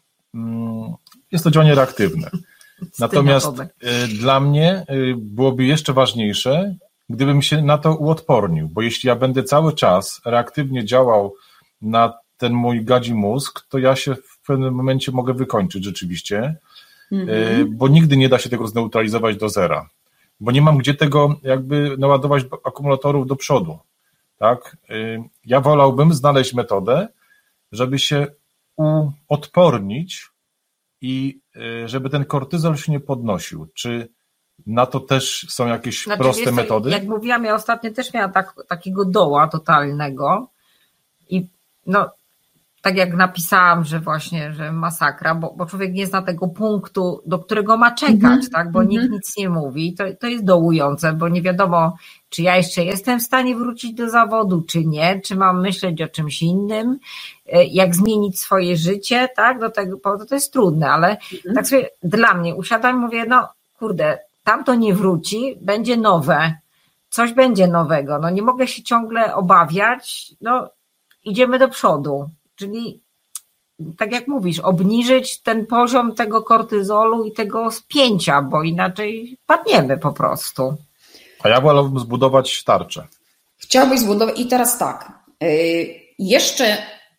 jest to działanie reaktywne. Natomiast dla mnie byłoby jeszcze ważniejsze, gdybym się na to uodpornił, bo jeśli ja będę cały czas reaktywnie działał na ten mój gadzi mózg, to ja się w pewnym momencie mogę wykończyć rzeczywiście, mm-hmm. bo nigdy nie da się tego zneutralizować do zera, bo nie mam gdzie tego jakby naładować akumulatorów do przodu. Tak? Ja wolałbym znaleźć metodę, żeby się uodpornić i żeby ten kortyzol się nie podnosił. Czy na to też są jakieś znaczy, proste jest, metody?
Jak mówiłam, ja ostatnio też miałam tak, takiego doła totalnego i no tak jak napisałam, że właśnie, że masakra, bo, bo człowiek nie zna tego punktu, do którego ma czekać, mm-hmm. tak, bo mm-hmm. nikt nic nie mówi. To, to jest dołujące, bo nie wiadomo, czy ja jeszcze jestem w stanie wrócić do zawodu, czy nie, czy mam myśleć o czymś innym, jak zmienić swoje życie, tak, do tego powodu to jest trudne, ale mm-hmm. tak sobie dla mnie usiadam i mówię, no kurde, tamto nie wróci, będzie nowe, coś będzie nowego, no nie mogę się ciągle obawiać, no idziemy do przodu. Czyli, tak jak mówisz, obniżyć ten poziom tego kortyzolu i tego spięcia, bo inaczej padniemy po prostu.
A ja wolałbym zbudować tarczę.
Chciałbyś zbudować i teraz tak, yy, jeszcze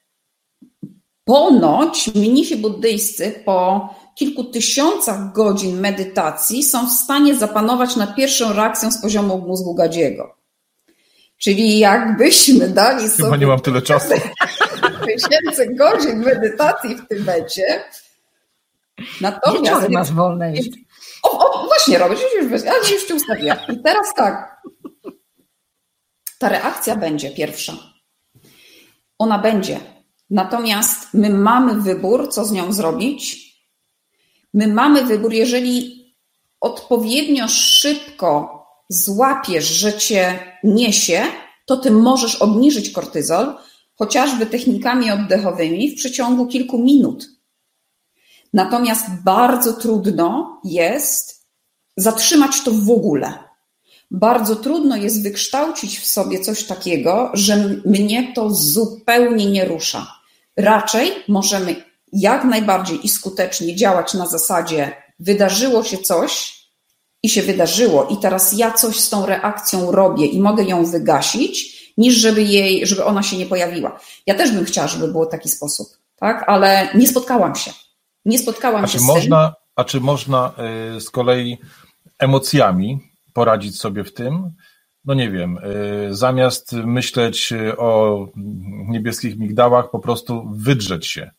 ponoć mnisi buddyjscy po kilku tysiącach godzin medytacji są w stanie zapanować nad pierwszą reakcją z poziomu mózgu gadziego. Czyli jakbyśmy dali sobie...
Chyba nie mam tyle czasu.
Tysięcy godzin medytacji w Tybecie. Natomiast...
Wieczór masz wolne jeszcze.
O, o, właśnie robisz, już, już, ja już ci ustawiłam. I teraz tak. Ta reakcja będzie pierwsza. Ona będzie. Natomiast my mamy wybór, co z nią zrobić. My mamy wybór, jeżeli odpowiednio szybko złapiesz, że cię niesie, to ty możesz obniżyć kortyzol, chociażby technikami oddechowymi w przeciągu kilku minut. Natomiast bardzo trudno jest zatrzymać to w ogóle, bardzo trudno jest wykształcić w sobie coś takiego, że mnie to zupełnie nie rusza. Raczej możemy jak najbardziej i skutecznie działać na zasadzie wydarzyło się coś i się wydarzyło i teraz ja coś z tą reakcją robię i mogę ją wygasić, niż żeby jej, żeby ona się nie pojawiła. Ja też bym chciała, żeby było taki sposób, tak? Ale nie spotkałam się. Nie spotkałam
a
się
czy
z
można,
tym.
A czy można z kolei emocjami poradzić sobie w tym? No nie wiem, zamiast myśleć o niebieskich migdałach, po prostu wydrzeć się.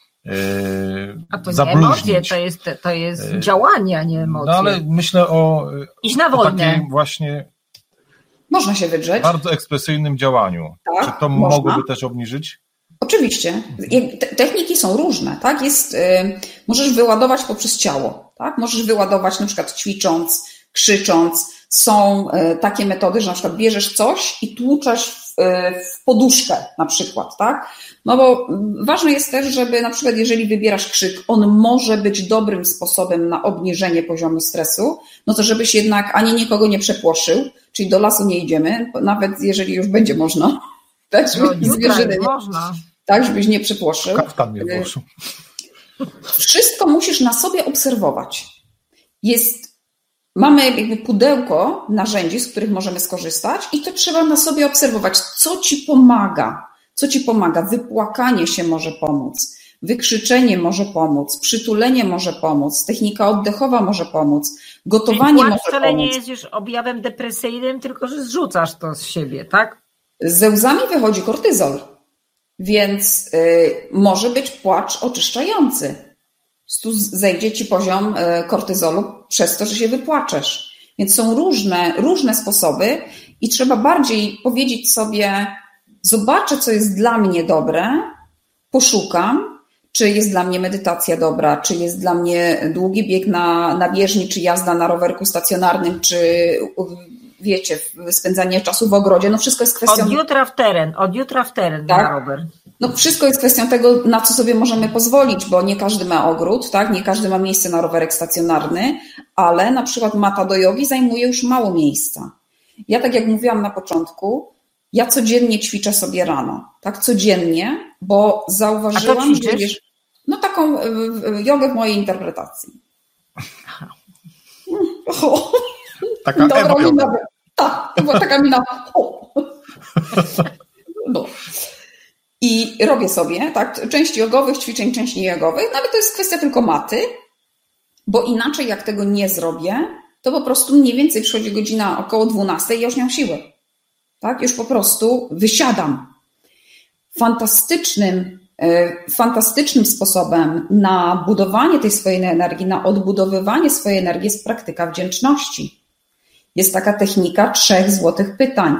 A to nie emocje, to jest, to jest działanie, a nie emocje.
No ale myślę o,
Iść na
o
wojnę.
takim właśnie
Można się wydrzeć.
bardzo ekspresyjnym działaniu.
Tak,
czy to
można.
mogłoby też obniżyć?
Oczywiście. Techniki są różne, tak? Jest, możesz wyładować poprzez ciało, tak? Możesz wyładować na przykład ćwicząc, krzycząc. Są takie metody, że na przykład bierzesz coś i tłuczesz w, w poduszkę na przykład, tak? No bo ważne jest też, żeby na przykład jeżeli wybierasz krzyk, on może być dobrym sposobem na obniżenie poziomu stresu, no to żebyś jednak ani nikogo nie przepłoszył, czyli do lasu nie idziemy, nawet jeżeli już będzie można. Tak, żebyś
no,
zwierzyny nie,
można.
tak, żebyś nie przypłoszył.
Kaftan mnie włoszył.
Wszystko musisz na sobie obserwować. Jest Mamy jakby pudełko narzędzi, z których możemy skorzystać i to trzeba na sobie obserwować, co ci pomaga, co ci pomaga. Wypłakanie się może pomóc, wykrzyczenie może pomóc, przytulenie może pomóc, technika oddechowa może pomóc, gotowanie może
wcale
pomóc.
nie jest już objawem depresyjnym, tylko że zrzucasz to z siebie, tak?
Ze łzami wychodzi kortyzol, więc y, może być płacz oczyszczający. Tu zejdzie ci poziom kortyzolu przez to, że się wypłaczesz. Więc są różne, różne sposoby i trzeba bardziej powiedzieć sobie, zobaczę, co jest dla mnie dobre, poszukam, czy jest dla mnie medytacja dobra, czy jest dla mnie długi bieg na, na bieżni, czy jazda na rowerku stacjonarnym, czy wiecie, spędzanie czasu w ogrodzie. No wszystko jest kwestią...
Od jutra w teren, od jutra w teren
tak?
na rower.
No wszystko jest kwestią tego, na co sobie możemy pozwolić, bo nie każdy ma ogród, tak? Nie każdy ma miejsce na rowerek stacjonarny, ale na przykład mata do jogi zajmuje już mało miejsca. Ja tak jak mówiłam na początku, ja codziennie ćwiczę sobie rano, tak? Codziennie, bo zauważyłam, że wiesz, no taką jogę w mojej interpretacji. O,
taka
dobra mina, tak, to była taka mina. O. No. I robię sobie, tak, część jogowych ćwiczeń, część niejogowych, no ale to jest kwestia tylko maty, bo inaczej jak tego nie zrobię, to po prostu mniej więcej przychodzi godzina około dwunastej i ja już nie mam siły. Tak, już po prostu wysiadam. Fantastycznym, fantastycznym sposobem na budowanie tej swojej energii, na odbudowywanie swojej energii jest praktyka wdzięczności. Jest taka technika trzech złotych pytań.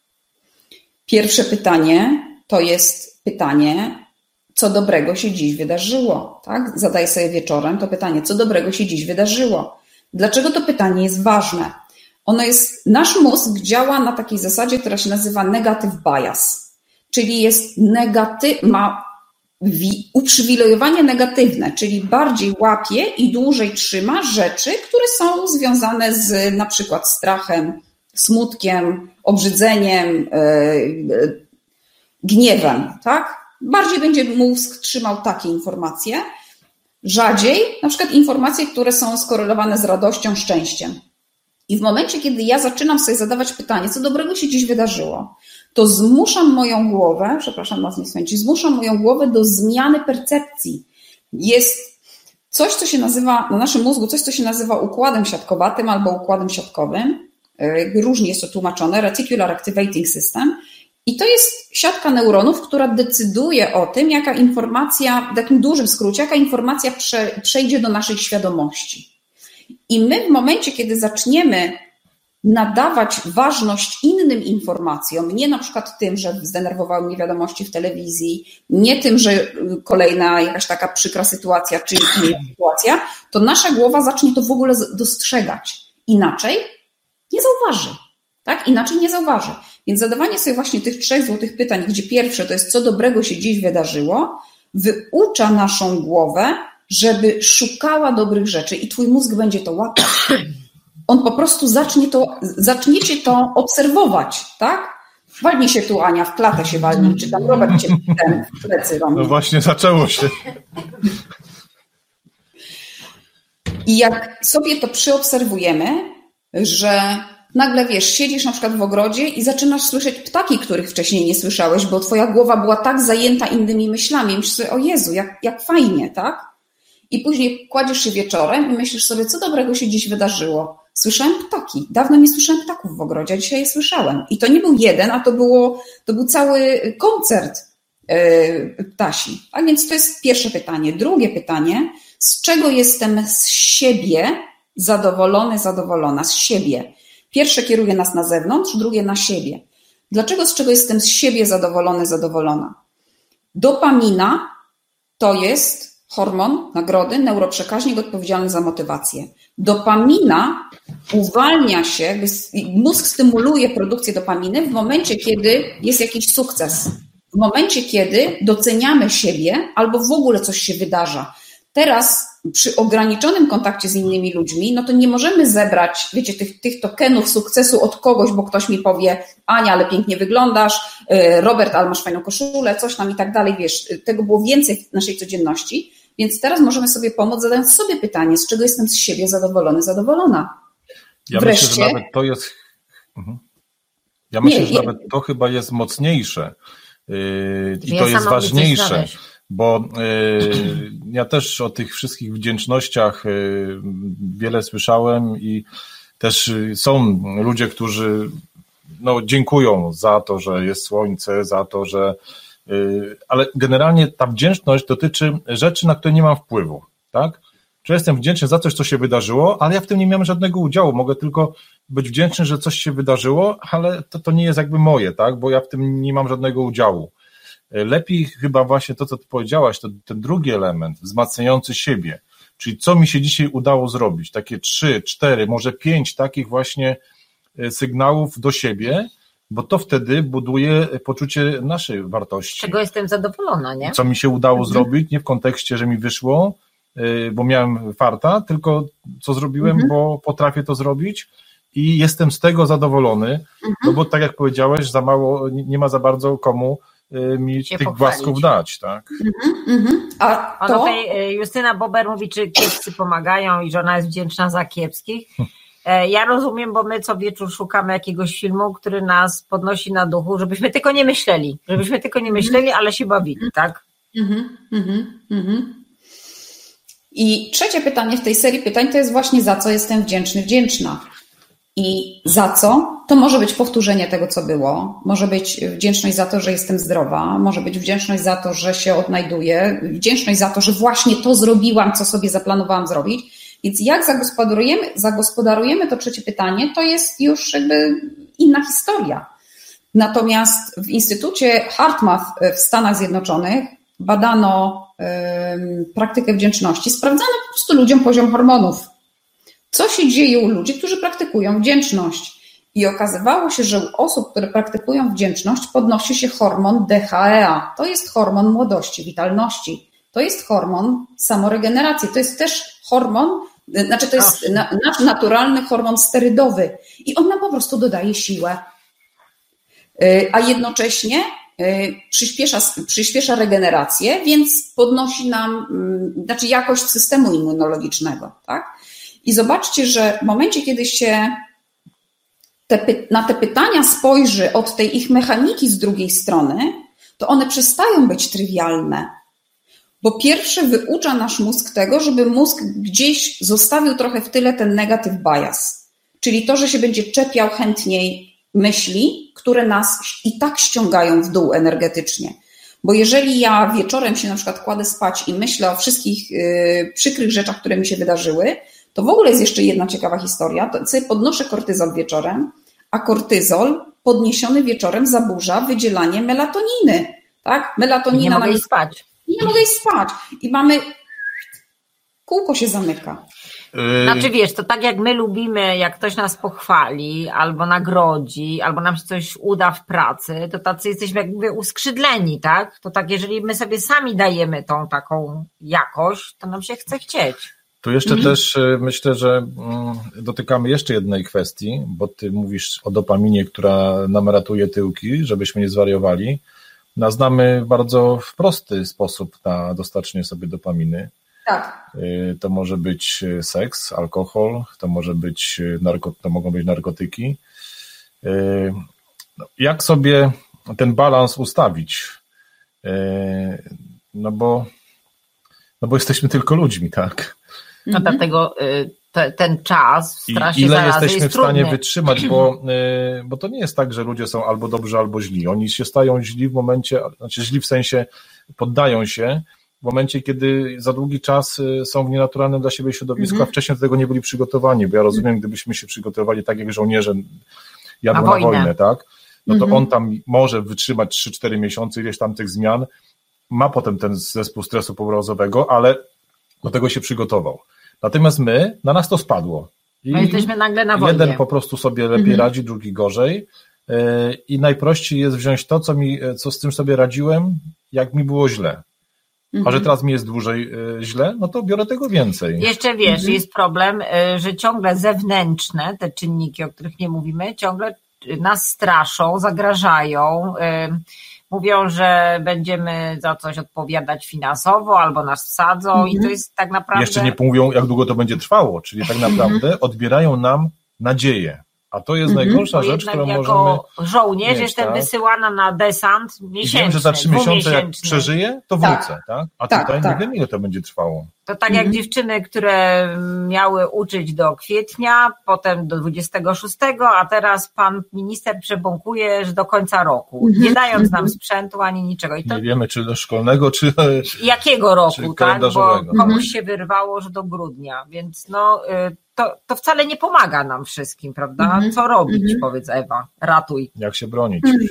Pierwsze pytanie to jest pytanie, co dobrego się dziś wydarzyło. Tak? Zadaję sobie wieczorem to pytanie, co dobrego się dziś wydarzyło. Dlaczego to pytanie jest ważne? Ono jest, nasz mózg działa na takiej zasadzie, która się nazywa negative bias, czyli jest negaty, ma uprzywilejowanie negatywne, czyli bardziej łapie i dłużej trzyma rzeczy, które są związane z na przykład strachem, smutkiem, obrzydzeniem, yy, gniewem, tak? Bardziej będzie mózg trzymał takie informacje, rzadziej na przykład informacje, które są skorelowane z radością, szczęściem. I w momencie, kiedy ja zaczynam sobie zadawać pytanie, co dobrego się dziś wydarzyło, to zmuszam moją głowę, przepraszam was nie sądzi, zmuszam moją głowę do zmiany percepcji. Jest coś, co się nazywa, na naszym mózgu, coś, co się nazywa układem siatkowatym albo układem siatkowym. Różnie jest to tłumaczone, Reticular Activating System. I to jest siatka neuronów, która decyduje o tym, jaka informacja, w takim dużym skrócie, jaka informacja prze, przejdzie do naszej świadomości. I my w momencie, kiedy zaczniemy nadawać ważność innym informacjom, nie na przykład tym, że zdenerwowały mnie wiadomości w telewizji, nie tym, że kolejna jakaś taka przykra sytuacja, czy inna sytuacja, to nasza głowa zacznie to w ogóle dostrzegać. Inaczej nie zauważy. Tak? Inaczej nie zauważy. Więc zadawanie sobie właśnie tych trzech złotych pytań, gdzie pierwsze to jest, co dobrego się dziś wydarzyło, wyucza naszą głowę, żeby szukała dobrych rzeczy i twój mózg będzie to łapał. on po prostu zacznie to, zaczniecie to obserwować, tak? Walnij się tu, Ania, w klatę się walnij, czy tam Robert cię ten w plecy robi.
No właśnie zaczęło się.
I jak sobie to przyobserwujemy, że nagle, wiesz, siedzisz na przykład w ogrodzie i zaczynasz słyszeć ptaki, których wcześniej nie słyszałeś, bo twoja głowa była tak zajęta innymi myślami. I myślisz sobie, o Jezu, jak, jak fajnie, tak? I później kładziesz się wieczorem i myślisz sobie, co dobrego się dziś wydarzyło. Słyszałem ptaki. Dawno nie słyszałem ptaków w ogrodzie, a dzisiaj je słyszałem. I to nie był jeden, a to, było, to był cały koncert yy, ptasi. A więc to jest pierwsze pytanie. Drugie pytanie, z czego jestem z siebie zadowolony, zadowolona? Z siebie. Pierwsze kieruje nas na zewnątrz, drugie na siebie. Dlaczego z czego jestem z siebie zadowolony, zadowolona? Dopamina to jest hormon nagrody, neuroprzekaźnik odpowiedzialny za motywację. Dopamina uwalnia się, mózg stymuluje produkcję dopaminy w momencie, kiedy jest jakiś sukces. W momencie, kiedy doceniamy siebie albo w ogóle coś się wydarza. Teraz przy ograniczonym kontakcie z innymi ludźmi, no to nie możemy zebrać, wiecie, tych, tych tokenów sukcesu od kogoś, bo ktoś mi powie, Ania, ale pięknie wyglądasz, Robert, ale masz fajną koszulę, coś tam i tak dalej, wiesz, tego było więcej w naszej codzienności, więc teraz możemy sobie pomóc, zadając sobie pytanie, z czego jestem z siebie zadowolony, zadowolona.
Ja
Wreszcie,
myślę, że nawet to jest, ja myślę,
nie,
że
nie.
nawet to chyba jest mocniejsze yy, i
Ja
to jest ważniejsze.
znaleźć.
Bo y, ja też o tych wszystkich wdzięcznościach y, wiele słyszałem i też y, są ludzie, którzy no, dziękują za to, że jest słońce, za to, że y, ale generalnie ta wdzięczność dotyczy rzeczy, na które nie mam wpływu, tak? Czy jestem wdzięczny za coś, co się wydarzyło, ale ja w tym nie miałem żadnego udziału, mogę tylko być wdzięczny, że coś się wydarzyło, ale to, to nie jest jakby moje, tak? Bo ja w tym nie mam żadnego udziału. Lepiej chyba właśnie to, co ty powiedziałaś, to ten drugi element, wzmacniający siebie, czyli co mi się dzisiaj udało zrobić, takie trzy, cztery, może pięć takich właśnie sygnałów do siebie, bo to wtedy buduje poczucie naszej wartości.
Czego jestem zadowolona, nie?
Co mi się udało
mhm.
zrobić, nie w kontekście, że mi wyszło, bo miałem farta, tylko co zrobiłem,
mhm.
bo potrafię to zrobić i jestem z tego zadowolony, mhm. no bo tak jak powiedziałeś, za mało, nie ma za bardzo komu mi
się
tych
pochwalić.
głasków dać, tak?
Mm-hmm, mm-hmm. A
to...
to...
Tutaj Justyna Bober mówi, czy kiepscy pomagają i że ona jest wdzięczna za kiepskich. Ja rozumiem, bo my co wieczór szukamy jakiegoś filmu, który nas podnosi na duchu, żebyśmy tylko nie myśleli, żebyśmy tylko nie myśleli, ale się bawili, tak?
Mm-hmm, mm-hmm, mm-hmm. I trzecie pytanie w tej serii pytań to jest właśnie za co jestem wdzięczny, wdzięczna. I za co? To może być powtórzenie tego, co było, może być wdzięczność za to, że jestem zdrowa, może być wdzięczność za to, że się odnajduję, wdzięczność za to, że właśnie to zrobiłam, co sobie zaplanowałam zrobić. Więc jak zagospodarujemy, zagospodarujemy to trzecie pytanie, to jest już jakby inna historia. Natomiast w Instytucie HeartMath w Stanach Zjednoczonych badano yy, praktykę wdzięczności, sprawdzano po prostu ludziom poziom hormonów. Co się dzieje u ludzi, którzy praktykują wdzięczność? I okazywało się, że u osób, które praktykują wdzięczność, podnosi się hormon D H E A. To jest hormon młodości, witalności. To jest hormon samoregeneracji. To jest też hormon, znaczy to jest nasz naturalny hormon sterydowy. I on nam po prostu dodaje siłę. A jednocześnie przyspiesza, przyspiesza regenerację, więc podnosi nam, znaczy jakość systemu immunologicznego, tak? I zobaczcie, że w momencie, kiedy się te, na te pytania spojrzy od tej ich mechaniki z drugiej strony, to one przestają być trywialne. Bo pierwsze wyucza nasz mózg tego, żeby mózg gdzieś zostawił trochę w tyle ten negative bias. Czyli to, że się będzie czepiał chętniej myśli, które nas i tak ściągają w dół energetycznie. Bo jeżeli ja wieczorem się na przykład kładę spać i myślę o wszystkich yy, przykrych rzeczach, które mi się wydarzyły, to w ogóle jest jeszcze jedna ciekawa historia. To sobie podnoszę kortyzol wieczorem, a kortyzol podniesiony wieczorem zaburza wydzielanie melatoniny. Tak? Melatonina
nie mogę iść spać.
I nie mogę iść spać. I mamy... Kółko się zamyka.
Znaczy wiesz, to tak jak my lubimy, jak ktoś nas pochwali, albo nagrodzi, albo nam się coś uda w pracy, to tacy jesteśmy jak mówię uskrzydleni, tak? To tak jeżeli my sobie sami dajemy tą taką jakość, to nam się chce chcieć.
Tu jeszcze mhm. też myślę, że dotykamy jeszcze jednej kwestii, bo ty mówisz o dopaminie, która nam ratuje tyłki, żebyśmy nie zwariowali. No, znamy bardzo prosty sposób na dostarczenie sobie dopaminy.
Tak.
To może być seks, alkohol, to może być narko, to mogą być narkotyki. Jak sobie ten balans ustawić? No bo, no bo jesteśmy tylko ludźmi, tak?
No mhm. dlatego te, ten czas w straszy
I ile
zarazy
jesteśmy
jest
w stanie
trudny.
wytrzymać, bo, bo to nie jest tak, że ludzie są albo dobrzy, albo źli. Oni się stają źli w momencie, znaczy źli w sensie poddają się w momencie, kiedy za długi czas są w nienaturalnym dla siebie środowisku, mhm. a wcześniej do tego nie byli przygotowani, bo ja rozumiem, gdybyśmy się przygotowali tak jak żołnierze jadą na, na wojnę. wojnę, tak? No to mhm. on tam może wytrzymać trzy cztery miesiące, ileś tam tych zmian, ma potem ten zespół stresu pourazowego, ale do tego się przygotował. Natomiast my, na nas to spadło. I
my jesteśmy nagle na wojnie.
Jeden po prostu sobie lepiej mhm. radzi, drugi gorzej. I najprościej jest wziąć to, co, mi, co z tym sobie radziłem, jak mi było źle. Mhm. A że teraz mi jest dłużej źle, no to biorę tego więcej.
Jeszcze wiesz,
mhm.
jest problem, że ciągle zewnętrzne, te czynniki, o których nie mówimy, ciągle nas straszą, zagrażają, mówią, że będziemy za coś odpowiadać finansowo albo nas wsadzą mhm. i to jest tak naprawdę...
Jeszcze nie mówią, jak długo to będzie trwało, czyli tak naprawdę odbierają nam nadzieję. A to jest mhm. najgorsza rzecz, którą
jako
możemy...
Jako żołnierz
mieć,
jestem
tak?
wysyłana na desant miesięczny,
wiem, że za trzy miesiące jak przeżyję, to wrócę, tak? tak? A
tak,
tutaj
tak.
nie wiem, ile to będzie trwało.
To tak jak mhm. dziewczyny, które miały uczyć do kwietnia, potem do dwudziestego szóstego, a teraz pan minister przebąkuje, że do końca roku, mhm. nie dając nam sprzętu ani niczego. I to...
Nie wiemy, czy do szkolnego, czy
jakiego roku,
czy
tak? Bo komuś
mhm.
się wyrwało, że do grudnia, więc no... To, to wcale nie pomaga nam wszystkim, prawda? Mm-hmm. Co robić, mm-hmm. powiedz Ewa, ratuj.
Jak się bronić.
Mm.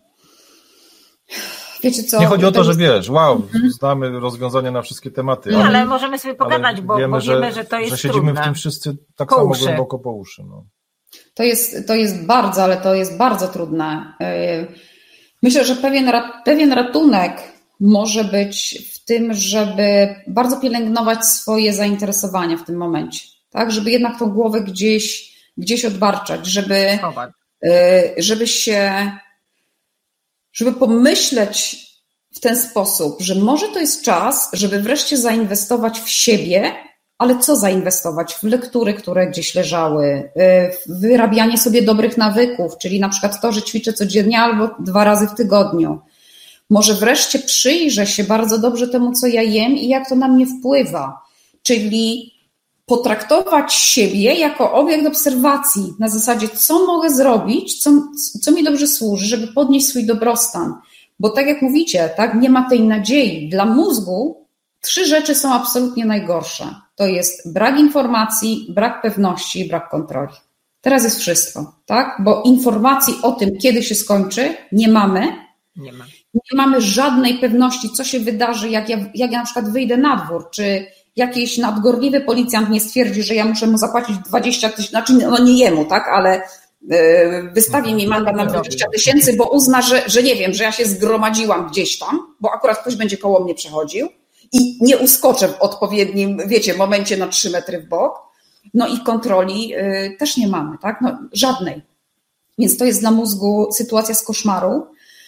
Wiecie co?
Nie chodzi o to, że wiesz, wow, mm-hmm. znamy rozwiązania na wszystkie tematy.
Nie, ale, ale możemy sobie pogadać, bo wiemy, bo wiemy, że, że to jest
że siedzimy
trudne.
w tym wszyscy tak
po
samo
uszy.
głęboko po uszy. No.
To jest, to jest bardzo, ale to jest bardzo trudne. Myślę, że pewien, pewien ratunek może być w tym, żeby bardzo pielęgnować swoje zainteresowania w tym momencie. Tak, żeby jednak tą głowę gdzieś, gdzieś odbarczać, żeby, żeby się, żeby pomyśleć w ten sposób, że może to jest czas, żeby wreszcie zainwestować w siebie, ale co zainwestować? W lektury, które gdzieś leżały, w wyrabianie sobie dobrych nawyków, czyli na przykład to, że ćwiczę codziennie albo dwa razy w tygodniu. Może wreszcie przyjrzę się bardzo dobrze temu, co ja jem i jak to na mnie wpływa, czyli potraktować siebie jako obiekt obserwacji na zasadzie, co mogę zrobić, co, co mi dobrze służy, żeby podnieść swój dobrostan. Bo tak jak mówicie, tak, nie ma tej nadziei. Dla mózgu trzy rzeczy są absolutnie najgorsze. To jest brak informacji, brak pewności i brak kontroli. Teraz jest wszystko, tak? Bo informacji o tym, kiedy się skończy, nie mamy.
Nie ma.
Nie mamy żadnej pewności, co się wydarzy, jak ja, jak ja na przykład wyjdę na dwór, czy jakiś nadgorliwy policjant nie stwierdzi, że ja muszę mu zapłacić dwadzieścia tysięcy, znaczy no nie jemu, tak, ale wystawi mi mandat na dwadzieścia tysięcy, bo uzna, że, że nie wiem, że ja się zgromadziłam gdzieś tam, bo akurat ktoś będzie koło mnie przechodził i nie uskoczę w odpowiednim, wiecie, momencie na trzy metry w bok. No i kontroli y, też nie mamy, tak, no żadnej. Więc to jest dla mózgu sytuacja z koszmaru.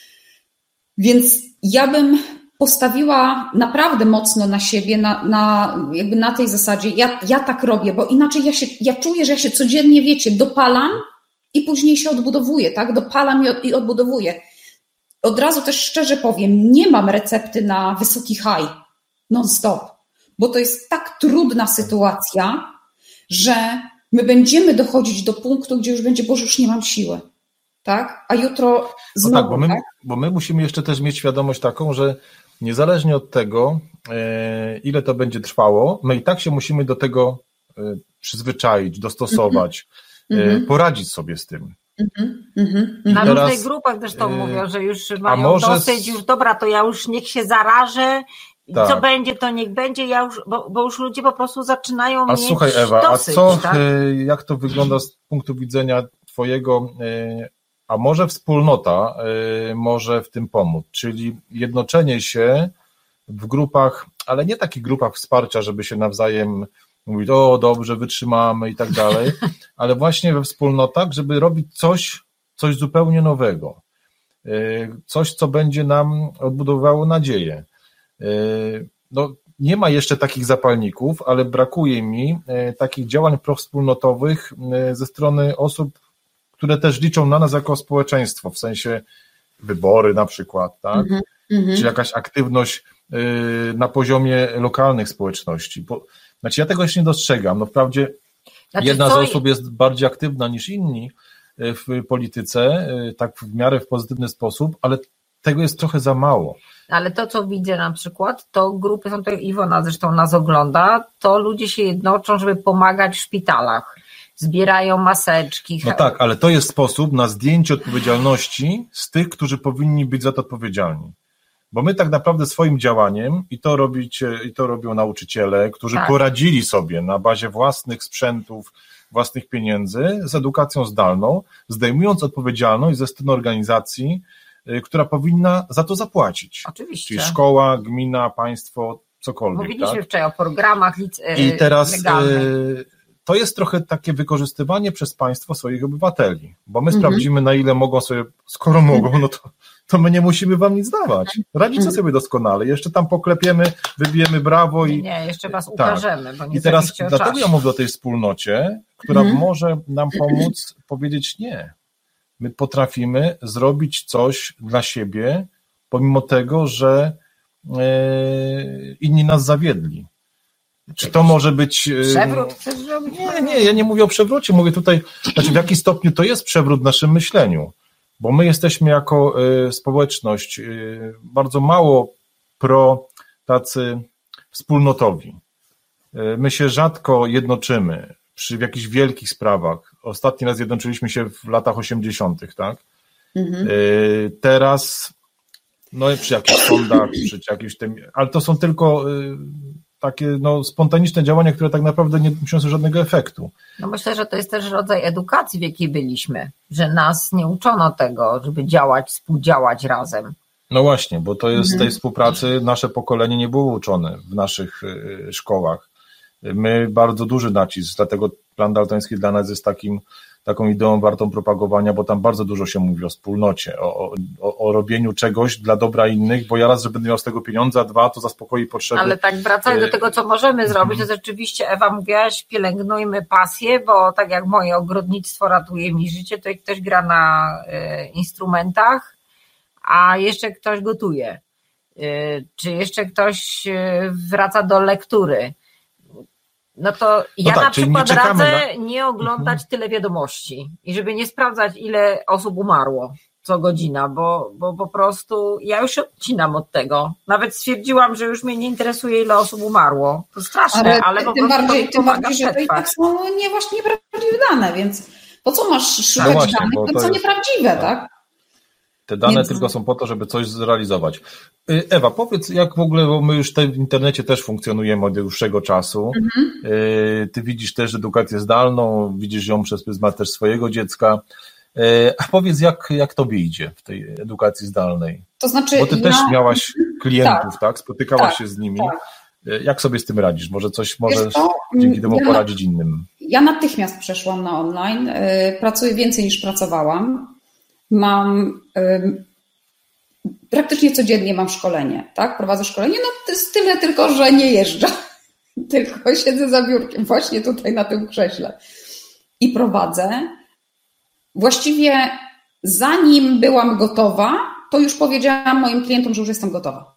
Więc ja bym postawiła naprawdę mocno na siebie, na, na, jakby na tej zasadzie, ja, ja tak robię, bo inaczej ja się, ja czuję, że ja się codziennie, wiecie, dopalam i później się odbudowuję, tak, dopalam i, od, i odbudowuję. Od razu też szczerze powiem, nie mam recepty na wysoki high, non-stop, bo to jest tak trudna sytuacja, że my będziemy dochodzić do punktu, gdzie już będzie, Boże, już nie mam siły. Tak? A jutro znowu,
no tak, bo my,
tak?
bo my musimy jeszcze też mieć świadomość taką, że niezależnie od tego, e, ile to będzie trwało, my i tak się musimy do tego e, przyzwyczaić, dostosować, mm-hmm. e, poradzić sobie z tym.
Mm-hmm. Na teraz, różnych grupach zresztą e, mówią, że już mają może... dosyć, już dobra, to ja już niech się zarażę, tak. Co będzie, to niech będzie, ja już, bo, bo już ludzie po prostu zaczynają
a
mieć
słuchaj, Ewa,
dosyć,
a co,
tak?
e, jak to wygląda z punktu widzenia twojego, e, a może wspólnota y, może w tym pomóc, czyli jednoczenie się w grupach, ale nie takich grupach wsparcia, żeby się nawzajem mówić, o dobrze, wytrzymamy i tak dalej, ale właśnie we wspólnotach, żeby robić coś, coś zupełnie nowego, coś, co będzie nam odbudowało nadzieję. No, nie ma jeszcze takich zapalników, ale brakuje mi takich działań prowspólnotowych ze strony osób, które też liczą na nas jako społeczeństwo, w sensie wybory na przykład, tak? Mm-hmm. Czy jakaś aktywność na poziomie lokalnych społeczności. Znaczy ja tego jeszcze nie dostrzegam. No wprawdzie znaczy, jedna z osób jest bardziej aktywna niż inni w polityce, tak w miarę w pozytywny sposób, ale tego jest trochę za mało.
Ale to, co widzę na przykład, to grupy, są tutaj Iwona zresztą nas ogląda, to ludzie się jednoczą, żeby pomagać w szpitalach. Zbierają maseczki.
No tak, ale to jest sposób na zdjęcie odpowiedzialności z tych, którzy powinni być za to odpowiedzialni. Bo my tak naprawdę swoim działaniem, i to robicie, i to robią nauczyciele, którzy tak. poradzili sobie na bazie własnych sprzętów, własnych pieniędzy z edukacją zdalną, zdejmując odpowiedzialność ze strony organizacji, która powinna za to zapłacić.
Oczywiście.
Czyli szkoła, gmina, państwo, cokolwiek.
Mówiliśmy
tak?
wczoraj o programach legalnych.
I teraz y, to jest trochę takie wykorzystywanie przez państwo swoich obywateli, bo my mhm. sprawdzimy, na ile mogą sobie, skoro mogą, no to, to my nie musimy wam nic dawać. Radzicie sobie doskonale. Jeszcze tam poklepiemy, wybijemy brawo i...
Nie, jeszcze was ukażemy.
Tak.
Bo nie
I teraz dlatego ja mówię o tej wspólnocie, która mhm. może nam pomóc powiedzieć nie. My potrafimy zrobić coś dla siebie, pomimo tego, że e, inni nas zawiedli. Czy to może być... E,
przewrót chcesz zrobić?
Nie, nie, ja nie mówię o przewrocie, mówię tutaj, znaczy w jaki stopniu to jest przewrót w naszym myśleniu, bo my jesteśmy jako e, społeczność e, bardzo mało pro tacy wspólnotowi. E, my się rzadko jednoczymy przy jakichś wielkich sprawach. Ostatni raz zjednoczyliśmy się w latach osiemdziesiątych, tak? Mhm. Y, teraz, no przy jakichś sądach, przy jakimś tym, ale to są tylko y, takie no, spontaniczne działania, które tak naprawdę nie przyniosą żadnego efektu.
No myślę, że to jest też rodzaj edukacji, w jakiej byliśmy, że nas nie uczono tego, żeby działać, współdziałać razem.
No właśnie, bo to jest mhm. tej współpracy nasze pokolenie nie było uczone w naszych y, szkołach. My bardzo duży nacisk, dlatego plan daltoński dla nas jest takim, taką ideą wartą propagowania, bo tam bardzo dużo się mówi o wspólnocie, o, o, o robieniu czegoś dla dobra innych, bo ja raz, że będę miał z tego pieniądze, a dwa, to zaspokoi potrzeby.
Ale tak wracając do tego, co możemy zrobić, to rzeczywiście, Ewa, mówiłaś, pielęgnujmy pasję, bo tak jak moje ogrodnictwo ratuje mi życie, to ktoś gra na y, instrumentach, a jeszcze ktoś gotuje, y, czy jeszcze ktoś y, wraca do lektury. No to ja no tak, na przykład nie radzę na... nie oglądać mhm. tyle wiadomości i żeby nie sprawdzać, ile osób umarło co godzina, bo, bo po prostu ja już się odcinam od tego. Nawet stwierdziłam, że już mnie nie interesuje, ile osób umarło. To straszne, ale, ale po
tym
prostu
bardziej,
to
tym bardziej, że to i tak są nie właśnie nieprawdziwe dane, więc po co masz szukać no właśnie, danych, to, to są jest... nieprawdziwe, tak? tak?
Te dane Więc... tylko są po to, żeby coś zrealizować. Ewa, powiedz, jak w ogóle, bo my już te, w internecie też funkcjonujemy od dłuższego czasu. Mhm. Ty widzisz też edukację zdalną, widzisz ją przez pryzmat też swojego dziecka. A powiedz, jak, jak tobie idzie w tej edukacji zdalnej?
To znaczy,
bo ty
ja...
też miałaś klientów, tak? tak? Spotykałaś
tak,
się z nimi.
Tak.
Jak sobie z tym radzisz? Może coś możesz dzięki temu ja, poradzić innym?
Ja natychmiast przeszłam na online. Pracuję więcej niż pracowałam. Mam y, praktycznie codziennie mam szkolenie, tak? Prowadzę szkolenie, no to jest tyle tylko, że nie jeżdżę, tylko siedzę za biurkiem, właśnie tutaj na tym krześle i prowadzę. Właściwie zanim byłam gotowa, to już powiedziałam moim klientom, że już jestem gotowa.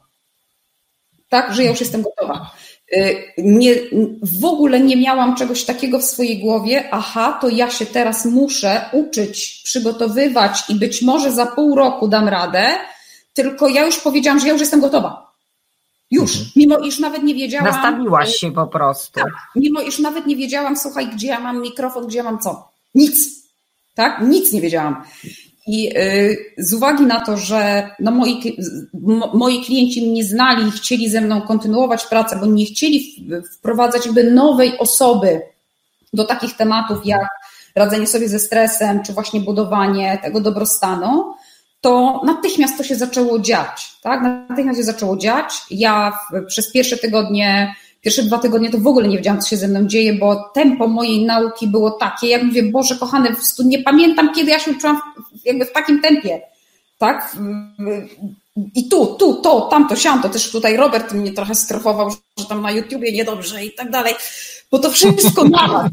Tak, że ja już jestem gotowa. Nie, w ogóle nie miałam czegoś takiego w swojej głowie, aha, to ja się teraz muszę uczyć, przygotowywać i być może za pół roku dam radę, tylko ja już powiedziałam, że ja już jestem gotowa. Już, mhm. mimo iż nawet nie wiedziałam...
Nastawiłaś się po prostu.
Tak, mimo iż nawet nie wiedziałam, słuchaj, gdzie ja mam mikrofon, gdzie ja mam co. Nic, tak? Nic nie wiedziałam. I z uwagi na to, że no moi, moi klienci mnie znali i chcieli ze mną kontynuować pracę, bo nie chcieli wprowadzać jakby nowej osoby do takich tematów jak radzenie sobie ze stresem, czy właśnie budowanie tego dobrostanu, to natychmiast to się zaczęło dziać. Tak? Natychmiast się zaczęło dziać. Ja w, przez pierwsze tygodnie, Pierwsze dwa tygodnie to w ogóle nie wiedziałam, co się ze mną dzieje, bo tempo mojej nauki było takie, jak mówię, Boże kochany, nie pamiętam, kiedy ja się uczyłam w, jakby w takim tempie, tak? I tu, tu, to, tamto, siamto, też tutaj Robert mnie trochę strofował, że tam na YouTubie niedobrze i tak dalej, bo to wszystko naraz,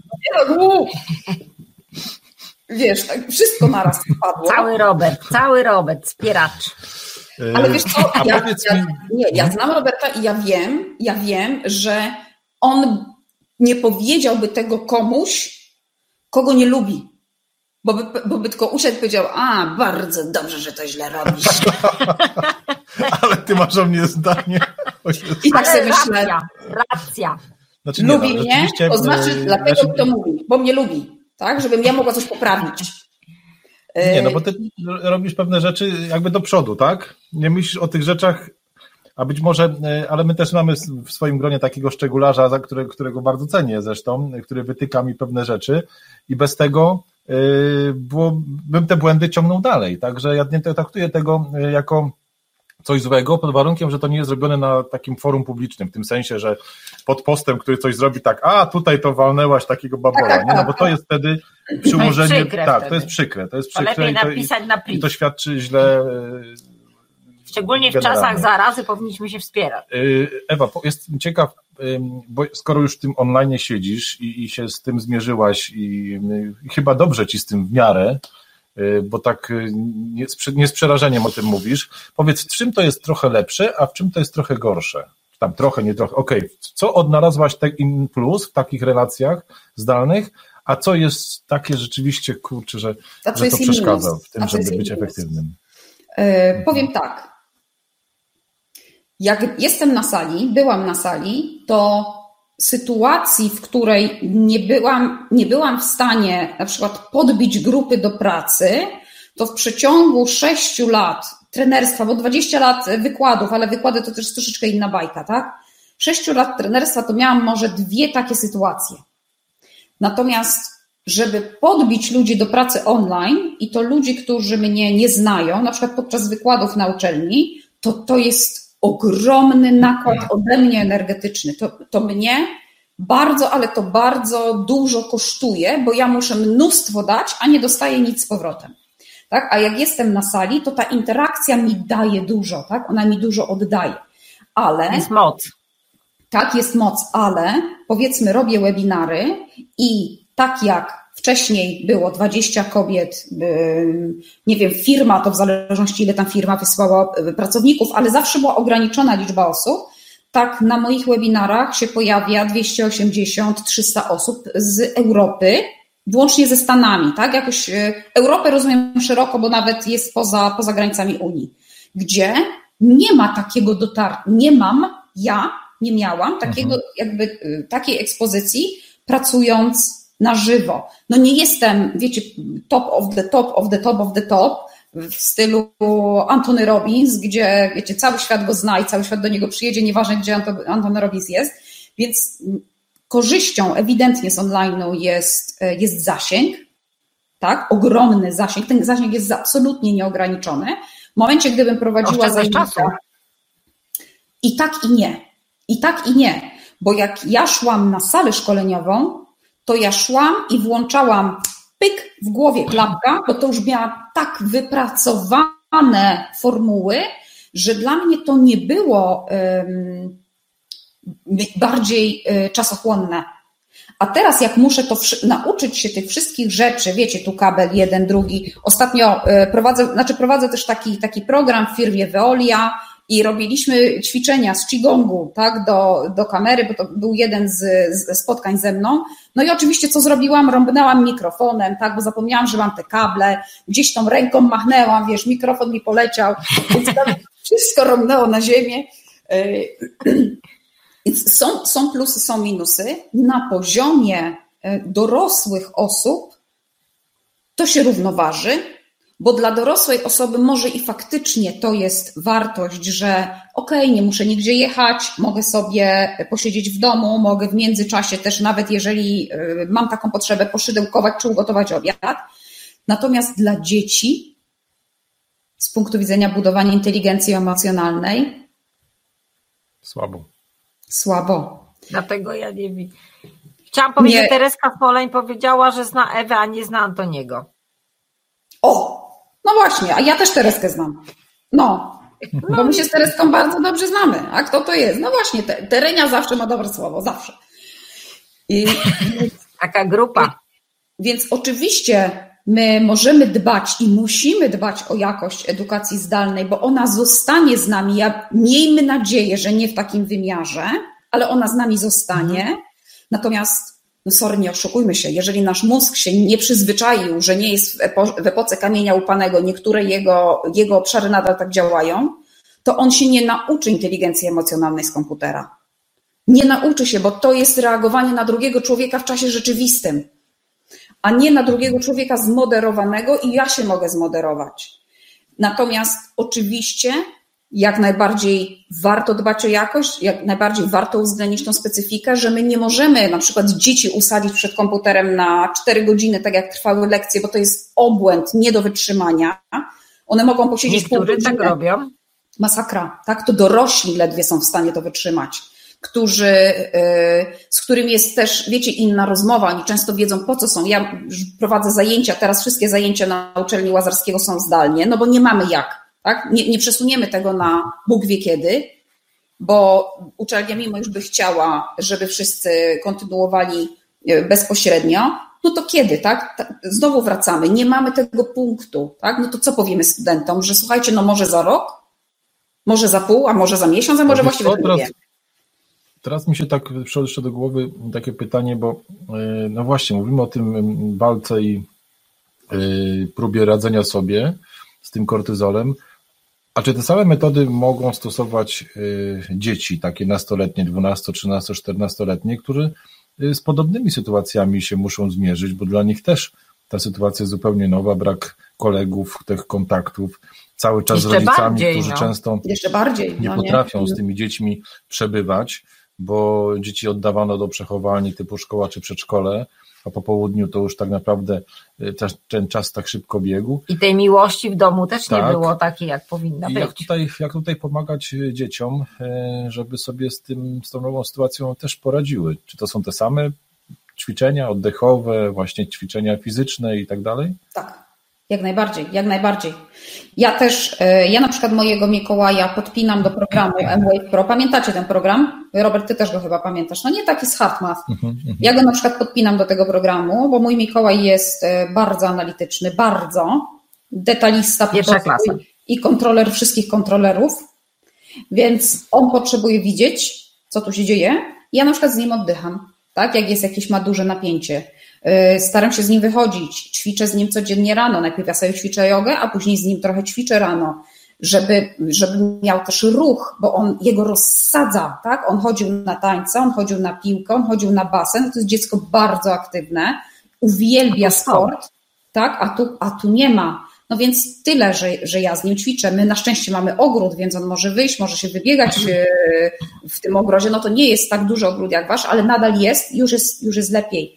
wiesz, tak, wszystko naraz padło.
Cały Robert, cały Robert, wspieracz.
Ale wiesz co, ja, ja, nie, ja znam Roberta i ja wiem, ja wiem, że on nie powiedziałby tego komuś, kogo nie lubi. Bo by, bo by tylko usiadł i powiedział, a, bardzo dobrze, że to źle robisz.
Ale ty masz o mnie zdanie.
I tak sobie
racja,
myślę.
Racja.
Znaczy,
lubi
nie, no,
mnie, to znaczy
yy,
dlatego
znaczy...
to mówi, bo mnie lubi, tak? Żebym ja mogła coś poprawić.
Nie, no bo ty robisz pewne rzeczy jakby do przodu, tak? Nie myślisz o tych rzeczach, a być może, ale my też mamy w swoim gronie takiego szczególarza, za które, którego bardzo cenię zresztą, który wytyka mi pewne rzeczy i bez tego yy, było, bym te błędy ciągnął dalej, także ja nie traktuję tego jako coś złego, pod warunkiem, że to nie jest zrobione na takim forum publicznym, w tym sensie, że pod postem, który coś zrobi tak, a tutaj to walnęłaś takiego babola, nie? No bo to jest wtedy przyłożenie, tak, wtedy. to jest przykre, to jest przykre.
To lepiej
i to,
napisać na plik.
I to świadczy źle.
Szczególnie w generalnie. Czasach zarazy powinniśmy się wspierać.
Ewa, jestem ciekaw, bo skoro już w tym online siedzisz i, i się z tym zmierzyłaś i, i chyba dobrze ci z tym w miarę, bo tak nie z, nie z przerażeniem o tym mówisz. Powiedz, w czym to jest trochę lepsze, a w czym to jest trochę gorsze? Tam trochę, nie trochę. Okej, okay. Co odnalazłaś ten plus w takich relacjach zdalnych, a co jest takie rzeczywiście, kurczę, że, że to przeszkadza minus. w tym, żeby być minus. efektywnym?
Yy, powiem tak. Jak jestem na sali, byłam na sali, to sytuacji, w której nie byłam, nie byłam w stanie na przykład podbić grupy do pracy, to w przeciągu sześciu lat trenerstwa, bo dwadzieścia lat wykładów, ale wykłady to też troszeczkę inna bajka, tak? Sześciu lat trenerstwa to miałam może dwie takie sytuacje. Natomiast, żeby podbić ludzi do pracy online i to ludzi, którzy mnie nie znają, na przykład podczas wykładów na uczelni, to to jest ogromny nakład ode mnie energetyczny. To, to mnie bardzo, ale to bardzo dużo kosztuje, bo ja muszę mnóstwo dać, a nie dostaję nic z powrotem. Tak? A jak jestem na sali, to ta interakcja mi daje dużo, tak? Ona mi dużo oddaje. Ale
jest moc.
Tak, jest moc, ale powiedzmy robię webinary i tak jak wcześniej było dwadzieścia kobiet, nie wiem, firma, to w zależności ile tam firma wysłała pracowników, ale zawsze była ograniczona liczba osób, tak na moich webinarach się pojawia dwieście osiemdziesiąt trzysta osób z Europy, włącznie ze Stanami, tak? Jakoś Europę rozumiem szeroko, bo nawet jest poza, poza granicami Unii, gdzie nie ma takiego dotarcia, nie mam, ja nie miałam takiego, jakby takiej ekspozycji pracując na żywo. No nie jestem, wiecie, top of the top of the top of the top w stylu Anthony Robbins, gdzie, wiecie, cały świat go zna i cały świat do niego przyjedzie, nieważne gdzie Anthony Robbins jest, więc korzyścią ewidentnie z online'u jest, jest zasięg, tak, ogromny zasięg, ten zasięg jest absolutnie nieograniczony. W momencie, gdybym prowadziła zajęcia i tak i nie, i tak i nie, bo jak ja szłam na salę szkoleniową, to ja szłam i włączałam pyk w głowie klapka, bo to już miała tak wypracowane formuły, że dla mnie to nie było um, bardziej y, czasochłonne. A teraz jak muszę to wszy- nauczyć się tych wszystkich rzeczy, wiecie, tu kabel jeden, drugi. Ostatnio y, prowadzę, znaczy prowadzę też taki, taki program w firmie Veolia i robiliśmy ćwiczenia z Qigongu, tak, do, do kamery, bo to był jeden z, z spotkań ze mną. No i oczywiście co zrobiłam? Rąbnęłam mikrofonem, tak, bo zapomniałam, że mam te kable, gdzieś tą ręką machnęłam, wiesz, mikrofon mi poleciał, więc tam wszystko rąbnęło na ziemię. Są, są plusy, są minusy. Na poziomie dorosłych osób to się równoważy, bo dla dorosłej osoby może i faktycznie to jest wartość, że okej, okay, nie muszę nigdzie jechać, mogę sobie posiedzieć w domu, mogę w międzyczasie też nawet jeżeli mam taką potrzebę poszydełkować czy ugotować obiad. Natomiast dla dzieci z punktu widzenia budowania inteligencji emocjonalnej
słabo.
Słabo.
Dlatego ja nie wiem. Chciałam powiedzieć,
nie.
że Tereska Smoleń powiedziała, że zna Ewę, a nie zna Antoniego.
O, no właśnie, a ja też Tereskę znam. No, no. Bo my się z Tereską bardzo dobrze znamy. A kto to jest? No właśnie, te, Terenia zawsze ma dobre słowo, zawsze. I,
Taka grupa.
Więc oczywiście my możemy dbać i musimy dbać o jakość edukacji zdalnej, bo ona zostanie z nami. Ja, miejmy nadzieję, że nie w takim wymiarze, ale ona z nami zostanie. Natomiast, no sorry, nie oszukujmy się, jeżeli nasz mózg się nie przyzwyczaił, że nie jest w, epo- w epoce kamienia łupanego, niektóre jego, jego obszary nadal tak działają, to on się nie nauczy inteligencji emocjonalnej z komputera. Nie nauczy się, bo to jest reagowanie na drugiego człowieka w czasie rzeczywistym, a nie na drugiego człowieka zmoderowanego i ja się mogę zmoderować. Natomiast oczywiście jak najbardziej warto dbać o jakość, jak najbardziej warto uwzględnić tą specyfikę, że my nie możemy na przykład dzieci usadzić przed komputerem na cztery godziny, tak jak trwały lekcje, bo to jest obłęd nie do wytrzymania. One mogą posiedzieć
Niektórzy
pół godziny.
tak robią.
Masakra, tak? To dorośli ledwie są w stanie to wytrzymać, którzy, z którymi jest też, wiecie, inna rozmowa, oni często wiedzą, po co są. Ja prowadzę zajęcia, teraz wszystkie zajęcia na uczelni Łazarskiego są zdalnie, no bo nie mamy jak, tak? Nie, nie przesuniemy tego na Bóg wie kiedy, bo uczelnia mimo już by chciała, żeby wszyscy kontynuowali bezpośrednio, no to kiedy, tak? Znowu wracamy, nie mamy tego punktu, tak? No to co powiemy studentom, że słuchajcie, no może za rok, może za pół, a może za miesiąc, a może
no
właściwie
teraz,
nie.
Teraz mi się tak przyszło jeszcze do głowy takie pytanie, bo no właśnie, mówimy o tym walce i próbie radzenia sobie z tym kortyzolem, a czy te same metody mogą stosować dzieci, takie nastoletnie, dwunasto, trzynasto, czternastoletnie, które z podobnymi sytuacjami się muszą zmierzyć, bo dla nich też ta sytuacja jest zupełnie nowa, brak kolegów, tych kontaktów, cały czas
Jeszcze
z rodzicami,
bardziej,
którzy
no.
często
Jeszcze bardziej,
nie
no
potrafią
nie?
z tymi dziećmi przebywać, bo dzieci oddawano do przechowalni typu szkoła czy przedszkole, a po południu to już tak naprawdę też ten czas tak szybko biegł.
I tej miłości w domu też
tak.
nie było takiej, jak powinna
I
być.
jak tutaj, jak tutaj pomagać dzieciom, żeby sobie z tym, z tą nową sytuacją też poradziły? Czy to są te same ćwiczenia oddechowe, właśnie ćwiczenia fizyczne i tak dalej?
Tak. Jak najbardziej, jak najbardziej. Ja też, ja na przykład mojego Mikołaja podpinam do programu M-Wave Pro. Pamiętacie ten program? Robert, ty też go chyba pamiętasz. No nie taki z HeartMath. Ja go na przykład podpinam do tego programu, bo mój Mikołaj jest bardzo analityczny, bardzo detalista
Pierwsza klasa.
i kontroler wszystkich kontrolerów, więc on potrzebuje widzieć, co tu się dzieje. Ja na przykład z nim oddycham, tak? Jak jest jakieś ma duże napięcie. Staram się z nim wychodzić, ćwiczę z nim codziennie rano, najpierw ja sobie ćwiczę jogę, a później z nim trochę ćwiczę rano, żeby, żeby miał też ruch, bo on jego rozsadza, tak? On chodził na tańce, on chodził na piłkę, on chodził na basen, to jest dziecko bardzo aktywne, uwielbia sport, tak? A tu, a tu nie ma. No więc tyle, że, że ja z nim ćwiczę. My na szczęście mamy ogród, więc on może wyjść, może się wybiegać w tym ogrodzie. No to nie jest tak duży ogród jak wasz, ale nadal jest, już jest, już jest lepiej.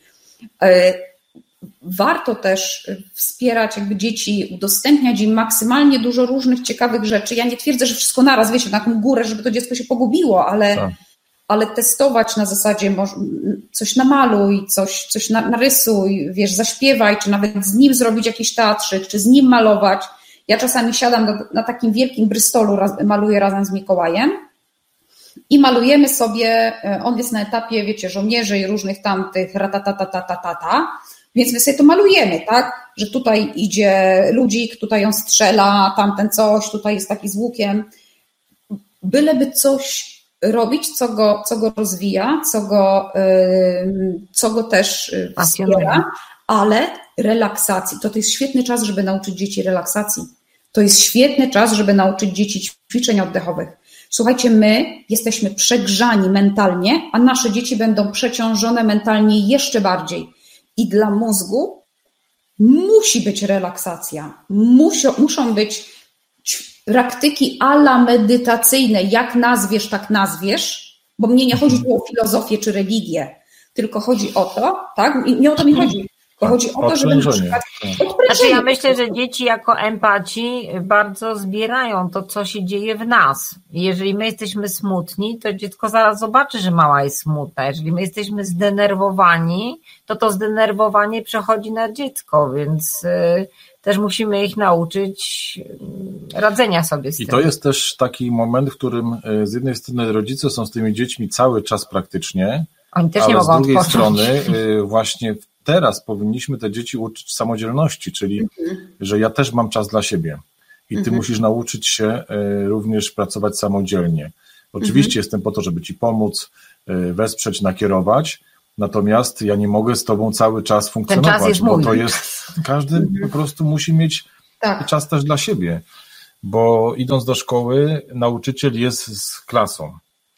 Warto też wspierać jakby dzieci, udostępniać im maksymalnie dużo różnych ciekawych rzeczy. Ja nie twierdzę, że wszystko naraz, wiecie, na taką górę, żeby to dziecko się pogubiło, ale, tak. ale testować na zasadzie coś namaluj, coś, coś narysuj, wiesz, zaśpiewaj, czy nawet z nim zrobić jakiś teatrzyk, czy z nim malować. Ja czasami siadam do, na takim wielkim Bristolu, raz, maluję razem z Mikołajem i malujemy sobie, on jest na etapie, wiecie, żołnierzy i różnych tamtych ratatatatata, więc my sobie to malujemy, tak, że tutaj idzie ludzik, tutaj ją strzela, tamten coś, tutaj jest taki z łukiem. Byleby coś robić, co go, co go rozwija, co go, co go też wspiera, ale relaksacji. To, to jest świetny czas, żeby nauczyć dzieci relaksacji. To jest świetny czas, żeby nauczyć dzieci ćwiczeń oddechowych. Słuchajcie, my jesteśmy przegrzani mentalnie, a nasze dzieci będą przeciążone mentalnie jeszcze bardziej. I dla mózgu musi być relaksacja. Muszą, muszą być praktyki ala medytacyjne. Jak nazwiesz, tak nazwiesz, bo mnie nie chodzi tu o filozofię czy religię, tylko chodzi o to, tak? Nie o to mi chodzi. To tak, chodzi o to, żeby na przykład
Znaczy ja myślę, że dzieci jako empaci bardzo zbierają to, co się dzieje w nas. Jeżeli my jesteśmy smutni, to dziecko zaraz zobaczy, że mama jest smutna. Jeżeli my jesteśmy zdenerwowani, to to zdenerwowanie przechodzi na dziecko, więc też musimy ich nauczyć radzenia sobie z tym.
I to jest też taki moment, w którym z jednej strony rodzice są z tymi dziećmi cały czas praktycznie,
Oni też
ale
nie
z
mogą
drugiej
odpocząć.
strony właśnie teraz powinniśmy te dzieci uczyć samodzielności, czyli mhm. że ja też mam czas dla siebie i ty mhm. musisz nauczyć się również pracować samodzielnie. Oczywiście mhm. jestem po to, żeby ci pomóc, wesprzeć, nakierować, natomiast ja nie mogę z tobą cały czas funkcjonować,
Ten czas jest
bo
mój.
to jest, każdy mhm. po prostu musi mieć tak. czas też dla siebie, bo idąc do szkoły nauczyciel jest z klasą.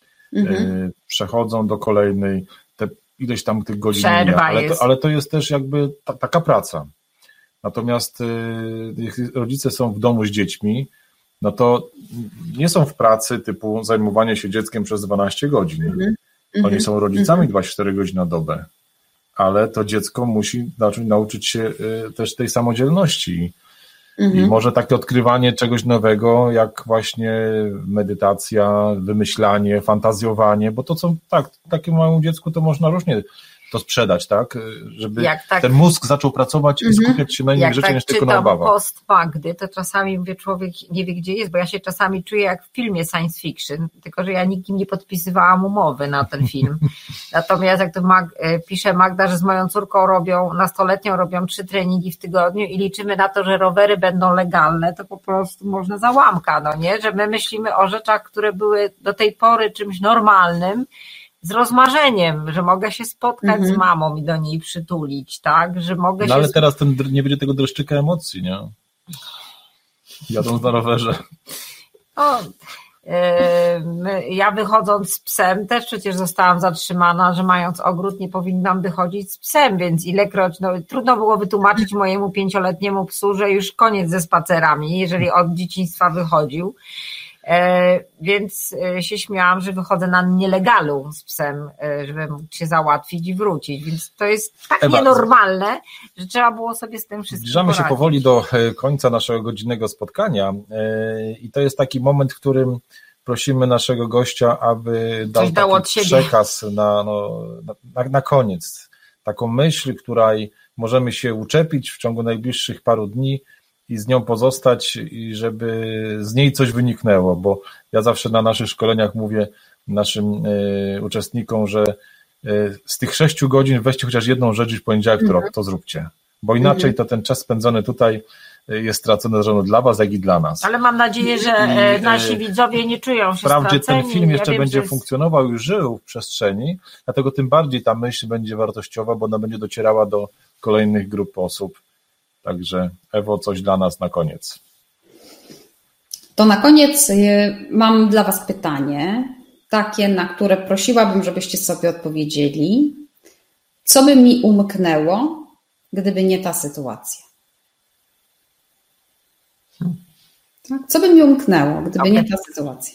Mhm. Przechodzą do kolejnej, te ileś tam tych godzin mija, ale, to, ale to jest też jakby ta, taka praca. Natomiast y, rodzice są w domu z dziećmi, no to nie są w pracy typu zajmowanie się dzieckiem przez dwanaście godzin. Mhm. Oni są rodzicami mhm. dwadzieścia cztery godziny na dobę, ale to dziecko musi zacząć nauczyć się y, też tej samodzielności. Mhm. I może takie odkrywanie czegoś nowego, jak właśnie medytacja, wymyślanie, fantazjowanie, bo to co, tak, takiemu małemu dziecku to można różnie to sprzedać, tak? Żeby tak, ten mózg zaczął pracować i skupiać się na innych rzeczach tak niż tylko na obawach.
Jak post Magdy, to czasami mówię, człowiek nie wie gdzie jest, bo ja się czasami czuję jak w filmie science fiction, tylko że ja nikim nie podpisywałam umowy na ten film. Natomiast jak to Mag, pisze Magda, że z moją córką robią, nastoletnią robią trzy treningi w tygodniu i liczymy na to, że rowery będą legalne, to po prostu można załamka, no nie? Że my myślimy o rzeczach, które były do tej pory czymś normalnym, z rozmarzeniem, że mogę się spotkać mhm. z mamą i do niej przytulić, tak, że mogę
no
się...
ale teraz ten, nie będzie tego dreszczyka emocji, nie? Jadąc na rowerze.
O, yy, ja wychodząc z psem też przecież zostałam zatrzymana, że mając ogród nie powinnam wychodzić z psem, więc ilekroć, no trudno było wytłumaczyć mojemu pięcioletniemu psu, że już koniec ze spacerami, jeżeli od dzieciństwa wychodził. Więc się śmiałam, że wychodzę na nielegalu z psem, żeby mógł się załatwić i wrócić, więc to jest tak Ewa, nienormalne, że trzeba było sobie z tym wszystkim
Zbliżamy
poradzić.
się powoli do końca naszego godzinnego spotkania i to jest taki moment, w którym prosimy naszego gościa, aby dał
dał
taki przekaz na, no, na, na koniec, taką myśl, której możemy się uczepić w ciągu najbliższych paru dni i z nią pozostać i żeby z niej coś wyniknęło, bo ja zawsze na naszych szkoleniach mówię naszym y, uczestnikom, że y, z tych sześciu godzin weźcie chociaż jedną rzecz w poniedziałek, mm-hmm. to, to zróbcie, bo inaczej mm-hmm. to ten czas spędzony tutaj jest stracony zarówno dla was, jak i dla nas.
Ale mam nadzieję, że I, nasi widzowie nie czują się
wprawdzie
straceni.
Ten film jeszcze
ja wiem,
będzie
jest...
funkcjonował i żył w przestrzeni, dlatego tym bardziej ta myśl będzie wartościowa, bo ona będzie docierała do kolejnych grup osób. Także Ewo, coś dla nas na koniec.
To na koniec mam dla was pytanie, takie, na które prosiłabym, żebyście sobie odpowiedzieli. Co by mi umknęło, gdyby nie ta sytuacja? Co by mi umknęło, gdyby okay. nie ta sytuacja?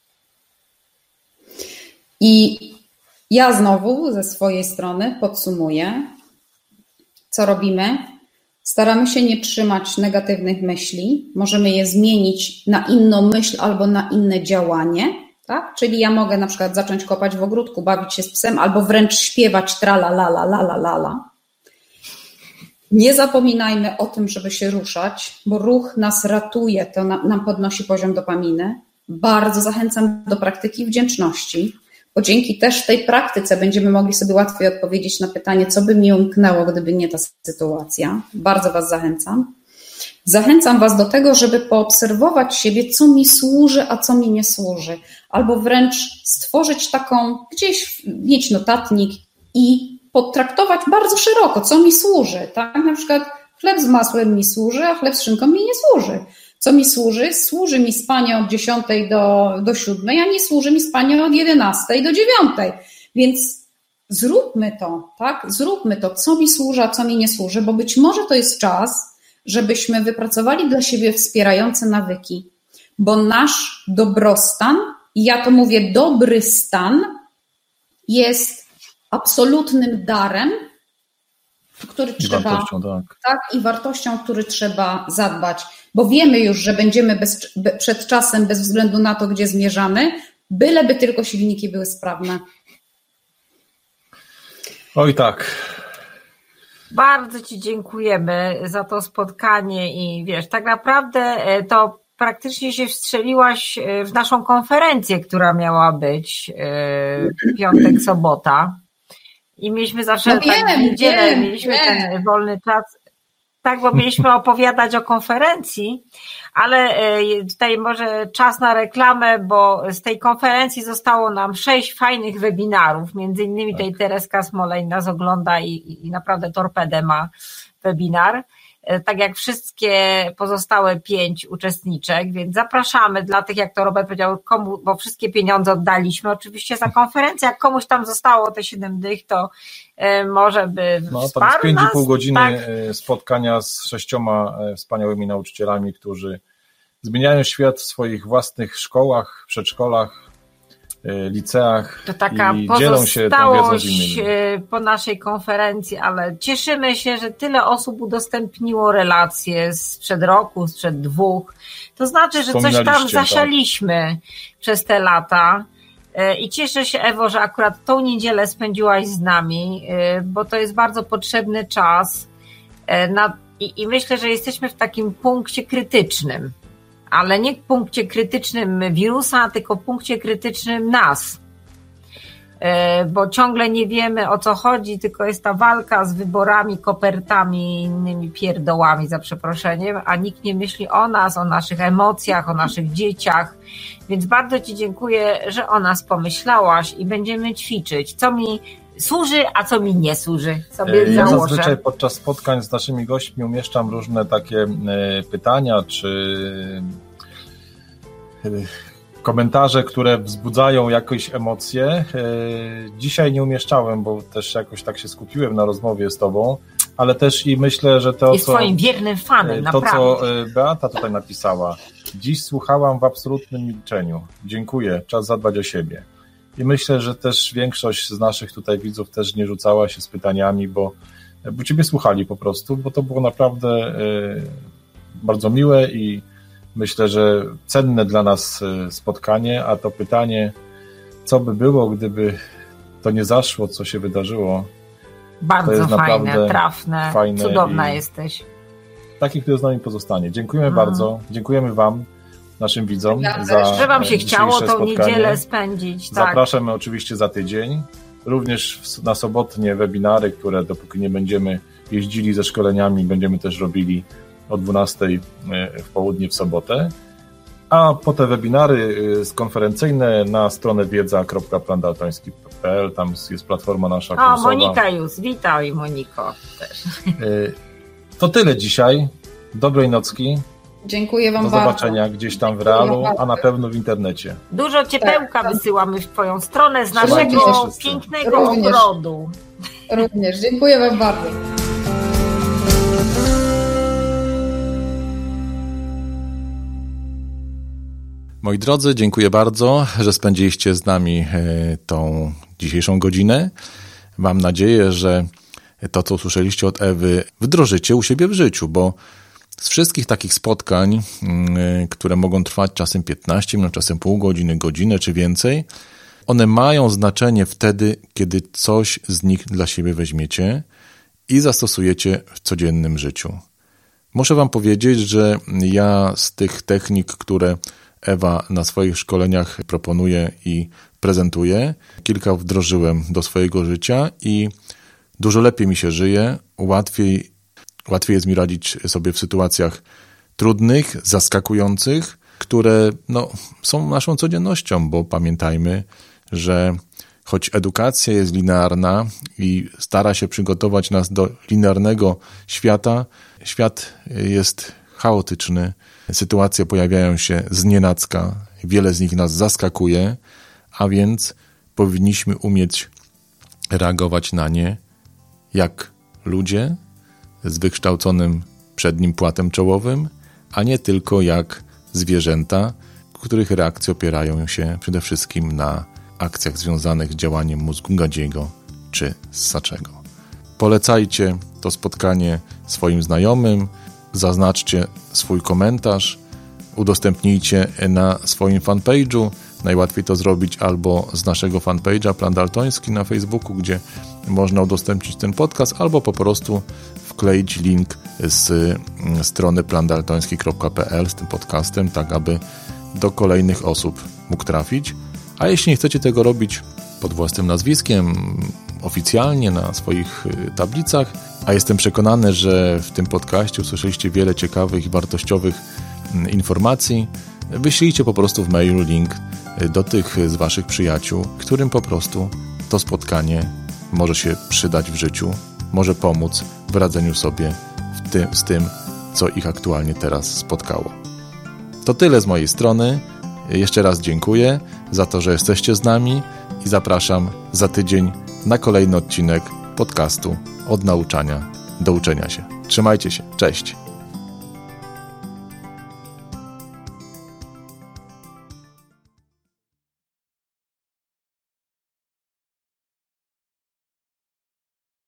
I ja znowu ze swojej strony podsumuję, co robimy. Staramy się nie trzymać negatywnych myśli, możemy je zmienić na inną myśl albo na inne działanie, tak? Czyli ja mogę na przykład zacząć kopać w ogródku, bawić się z psem albo wręcz śpiewać tra la la la la la la la. Nie zapominajmy o tym, żeby się ruszać, bo ruch nas ratuje, to nam podnosi poziom dopaminy. Bardzo zachęcam do praktyki wdzięczności, bo dzięki też tej praktyce będziemy mogli sobie łatwiej odpowiedzieć na pytanie, co by mi umknęło, gdyby nie ta sytuacja. Bardzo was zachęcam. Zachęcam was do tego, żeby poobserwować siebie, co mi służy, a co mi nie służy. Albo wręcz stworzyć taką, gdzieś mieć notatnik i potraktować bardzo szeroko, co mi służy. Tak? Na przykład chleb z masłem mi służy, a chleb z szynką mi nie służy. Co mi służy? Służy mi spanie od dziesiątej do, do siódmej, a nie służy mi spanie od jedenastej do dziewiątej. Więc zróbmy to, tak? Zróbmy to, co mi służy, a co mi nie służy, bo być może to jest czas, żebyśmy wypracowali dla siebie wspierające nawyki, bo nasz dobrostan, i ja to mówię dobry stan, jest absolutnym darem, który
I
trzeba,
wartością, tak.
tak, i wartością, który trzeba zadbać, bo wiemy już, że będziemy bez, be, przed czasem bez względu na to, gdzie zmierzamy, byleby tylko silniki były sprawne.
Oj tak.
Bardzo Ci dziękujemy za to spotkanie i wiesz, tak naprawdę to praktycznie się wstrzeliłaś w naszą konferencję, która miała być piątek, sobota. I mieliśmy zawsze
no
tak
wiem,
w niedzielę,
wiem,
mieliśmy
wiem.
ten wolny czas, tak, bo mieliśmy opowiadać o konferencji, ale tutaj może czas na reklamę, bo z tej konferencji zostało nam sześć fajnych webinarów, między innymi tutaj Tereska Smolej nas ogląda i, i naprawdę Torpedę ma webinar, tak jak wszystkie pozostałe pięć uczestniczek, więc zapraszamy dla tych, jak to Robert powiedział, komu, bo wszystkie pieniądze oddaliśmy oczywiście za konferencję, jak komuś tam zostało te siedem dych, to może by
no,
wsparł
to jest pięć i pół
nas,
godziny
tak?
spotkania z sześcioma wspaniałymi nauczycielami, którzy zmieniają świat w swoich własnych szkołach, przedszkolach, liceach
to taka
i dzielą się tą wiedzą z innymi.
Po naszej konferencji, ale cieszymy się, że tyle osób udostępniło relacje sprzed roku, sprzed dwóch. To znaczy, że coś tam zasialiśmy tak. przez te lata. I cieszę się, Ewo, że akurat tą niedzielę spędziłaś z nami, bo to jest bardzo potrzebny czas. I myślę, że jesteśmy w takim punkcie krytycznym. Ale nie w punkcie krytycznym wirusa, tylko w punkcie krytycznym nas. Bo ciągle nie wiemy, o co chodzi, tylko jest ta walka z wyborami, kopertami i innymi pierdołami, za przeproszeniem, a nikt nie myśli o nas, o naszych emocjach, o naszych dzieciach. Więc bardzo Ci dziękuję, że o nas pomyślałaś i będziemy ćwiczyć, co mi służy, a co mi nie służy. Sobie
ja
założę.
Zazwyczaj podczas spotkań z naszymi gośćmi umieszczam różne takie pytania, czy komentarze, które wzbudzają jakieś emocje. Dzisiaj nie umieszczałem, bo też jakoś tak się skupiłem na rozmowie z Tobą, ale też i myślę, że to,
jest
co,
twoim wiernym fanem,
to
naprawdę.
co Beata tutaj napisała. Dziś słuchałam w absolutnym milczeniu. Dziękuję, czas zadbać o siebie. I myślę, że też większość z naszych tutaj widzów też nie rzucała się z pytaniami, bo, bo Ciebie słuchali po prostu, bo to było naprawdę bardzo miłe i myślę, że cenne dla nas spotkanie, a to pytanie, co by było, gdyby to nie zaszło, co się wydarzyło.
Bardzo
to jest
fajne, trafne,
fajne
cudowna jesteś.
Taki, który z nami pozostanie. Dziękujemy mm. bardzo, dziękujemy Wam, naszym widzom,
ja
za
że Wam się chciało tą
spotkanie.
niedzielę spędzić. Tak.
Zapraszamy oczywiście za tydzień, również na sobotnie webinary, które dopóki nie będziemy jeździli ze szkoleniami, będziemy też robili o dwunastej w południe w sobotę, a po te webinary konferencyjne na stronę wiedza kropka plan daltoński kropka p l, tam jest platforma nasza kursowa.
O, Monika już, witaj Moniko też.
To tyle dzisiaj, dobrej nocki.
Dziękuję Wam
bardzo. Do zobaczenia bardzo. Gdzieś tam w realu, a na pewno w internecie.
Dużo ciepełka tak, wysyłamy w Twoją stronę z naszego pięknego również, ogrodu.
Również, dziękuję Wam bardzo.
Moi drodzy, dziękuję bardzo, że spędziliście z nami tą dzisiejszą godzinę. Mam nadzieję, że to, co usłyszeliście od Ewy, wdrożycie u siebie w życiu, bo z wszystkich takich spotkań, które mogą trwać czasem piętnaście minut, czasem pół godziny, godzinę czy więcej, one mają znaczenie wtedy, kiedy coś z nich dla siebie weźmiecie i zastosujecie w codziennym życiu. Muszę Wam powiedzieć, że ja z tych technik, które Ewa na swoich szkoleniach proponuje i prezentuje, kilka wdrożyłem do swojego życia i dużo lepiej mi się żyje, łatwiej, łatwiej jest mi radzić sobie w sytuacjach trudnych, zaskakujących, które no, są naszą codziennością, bo pamiętajmy, że choć edukacja jest linearna i stara się przygotować nas do linearnego świata, świat jest chaotyczny, sytuacje pojawiają się znienacka, wiele z nich nas zaskakuje, a więc powinniśmy umieć reagować na nie jak ludzie z wykształconym przednim płatem czołowym, a nie tylko jak zwierzęta, których reakcje opierają się przede wszystkim na akcjach związanych z działaniem mózgu gadziego czy ssaczego. Polecajcie, to spotkanie swoim znajomym, zaznaczcie swój komentarz, udostępnijcie na swoim fanpage'u. Najłatwiej to zrobić albo z naszego fanpage'a Plan Daltoński na Facebooku, gdzie można udostępnić ten podcast, albo po prostu wkleić link z strony plan daltoński kropka p l z tym podcastem, tak aby do kolejnych osób mógł trafić. A jeśli nie chcecie tego robić pod własnym nazwiskiem, oficjalnie na swoich tablicach, a jestem przekonany, że w tym podcaście usłyszeliście wiele ciekawych i wartościowych informacji, wyślijcie po prostu w mailu link do tych z waszych przyjaciół, którym po prostu to spotkanie może się przydać w życiu, może pomóc w radzeniu sobie w tym, z tym, co ich aktualnie teraz spotkało. To tyle z mojej strony. Jeszcze raz dziękuję za to, że jesteście z nami i zapraszam za tydzień na kolejny odcinek podcastu Od nauczania do uczenia się. Trzymajcie się. Cześć.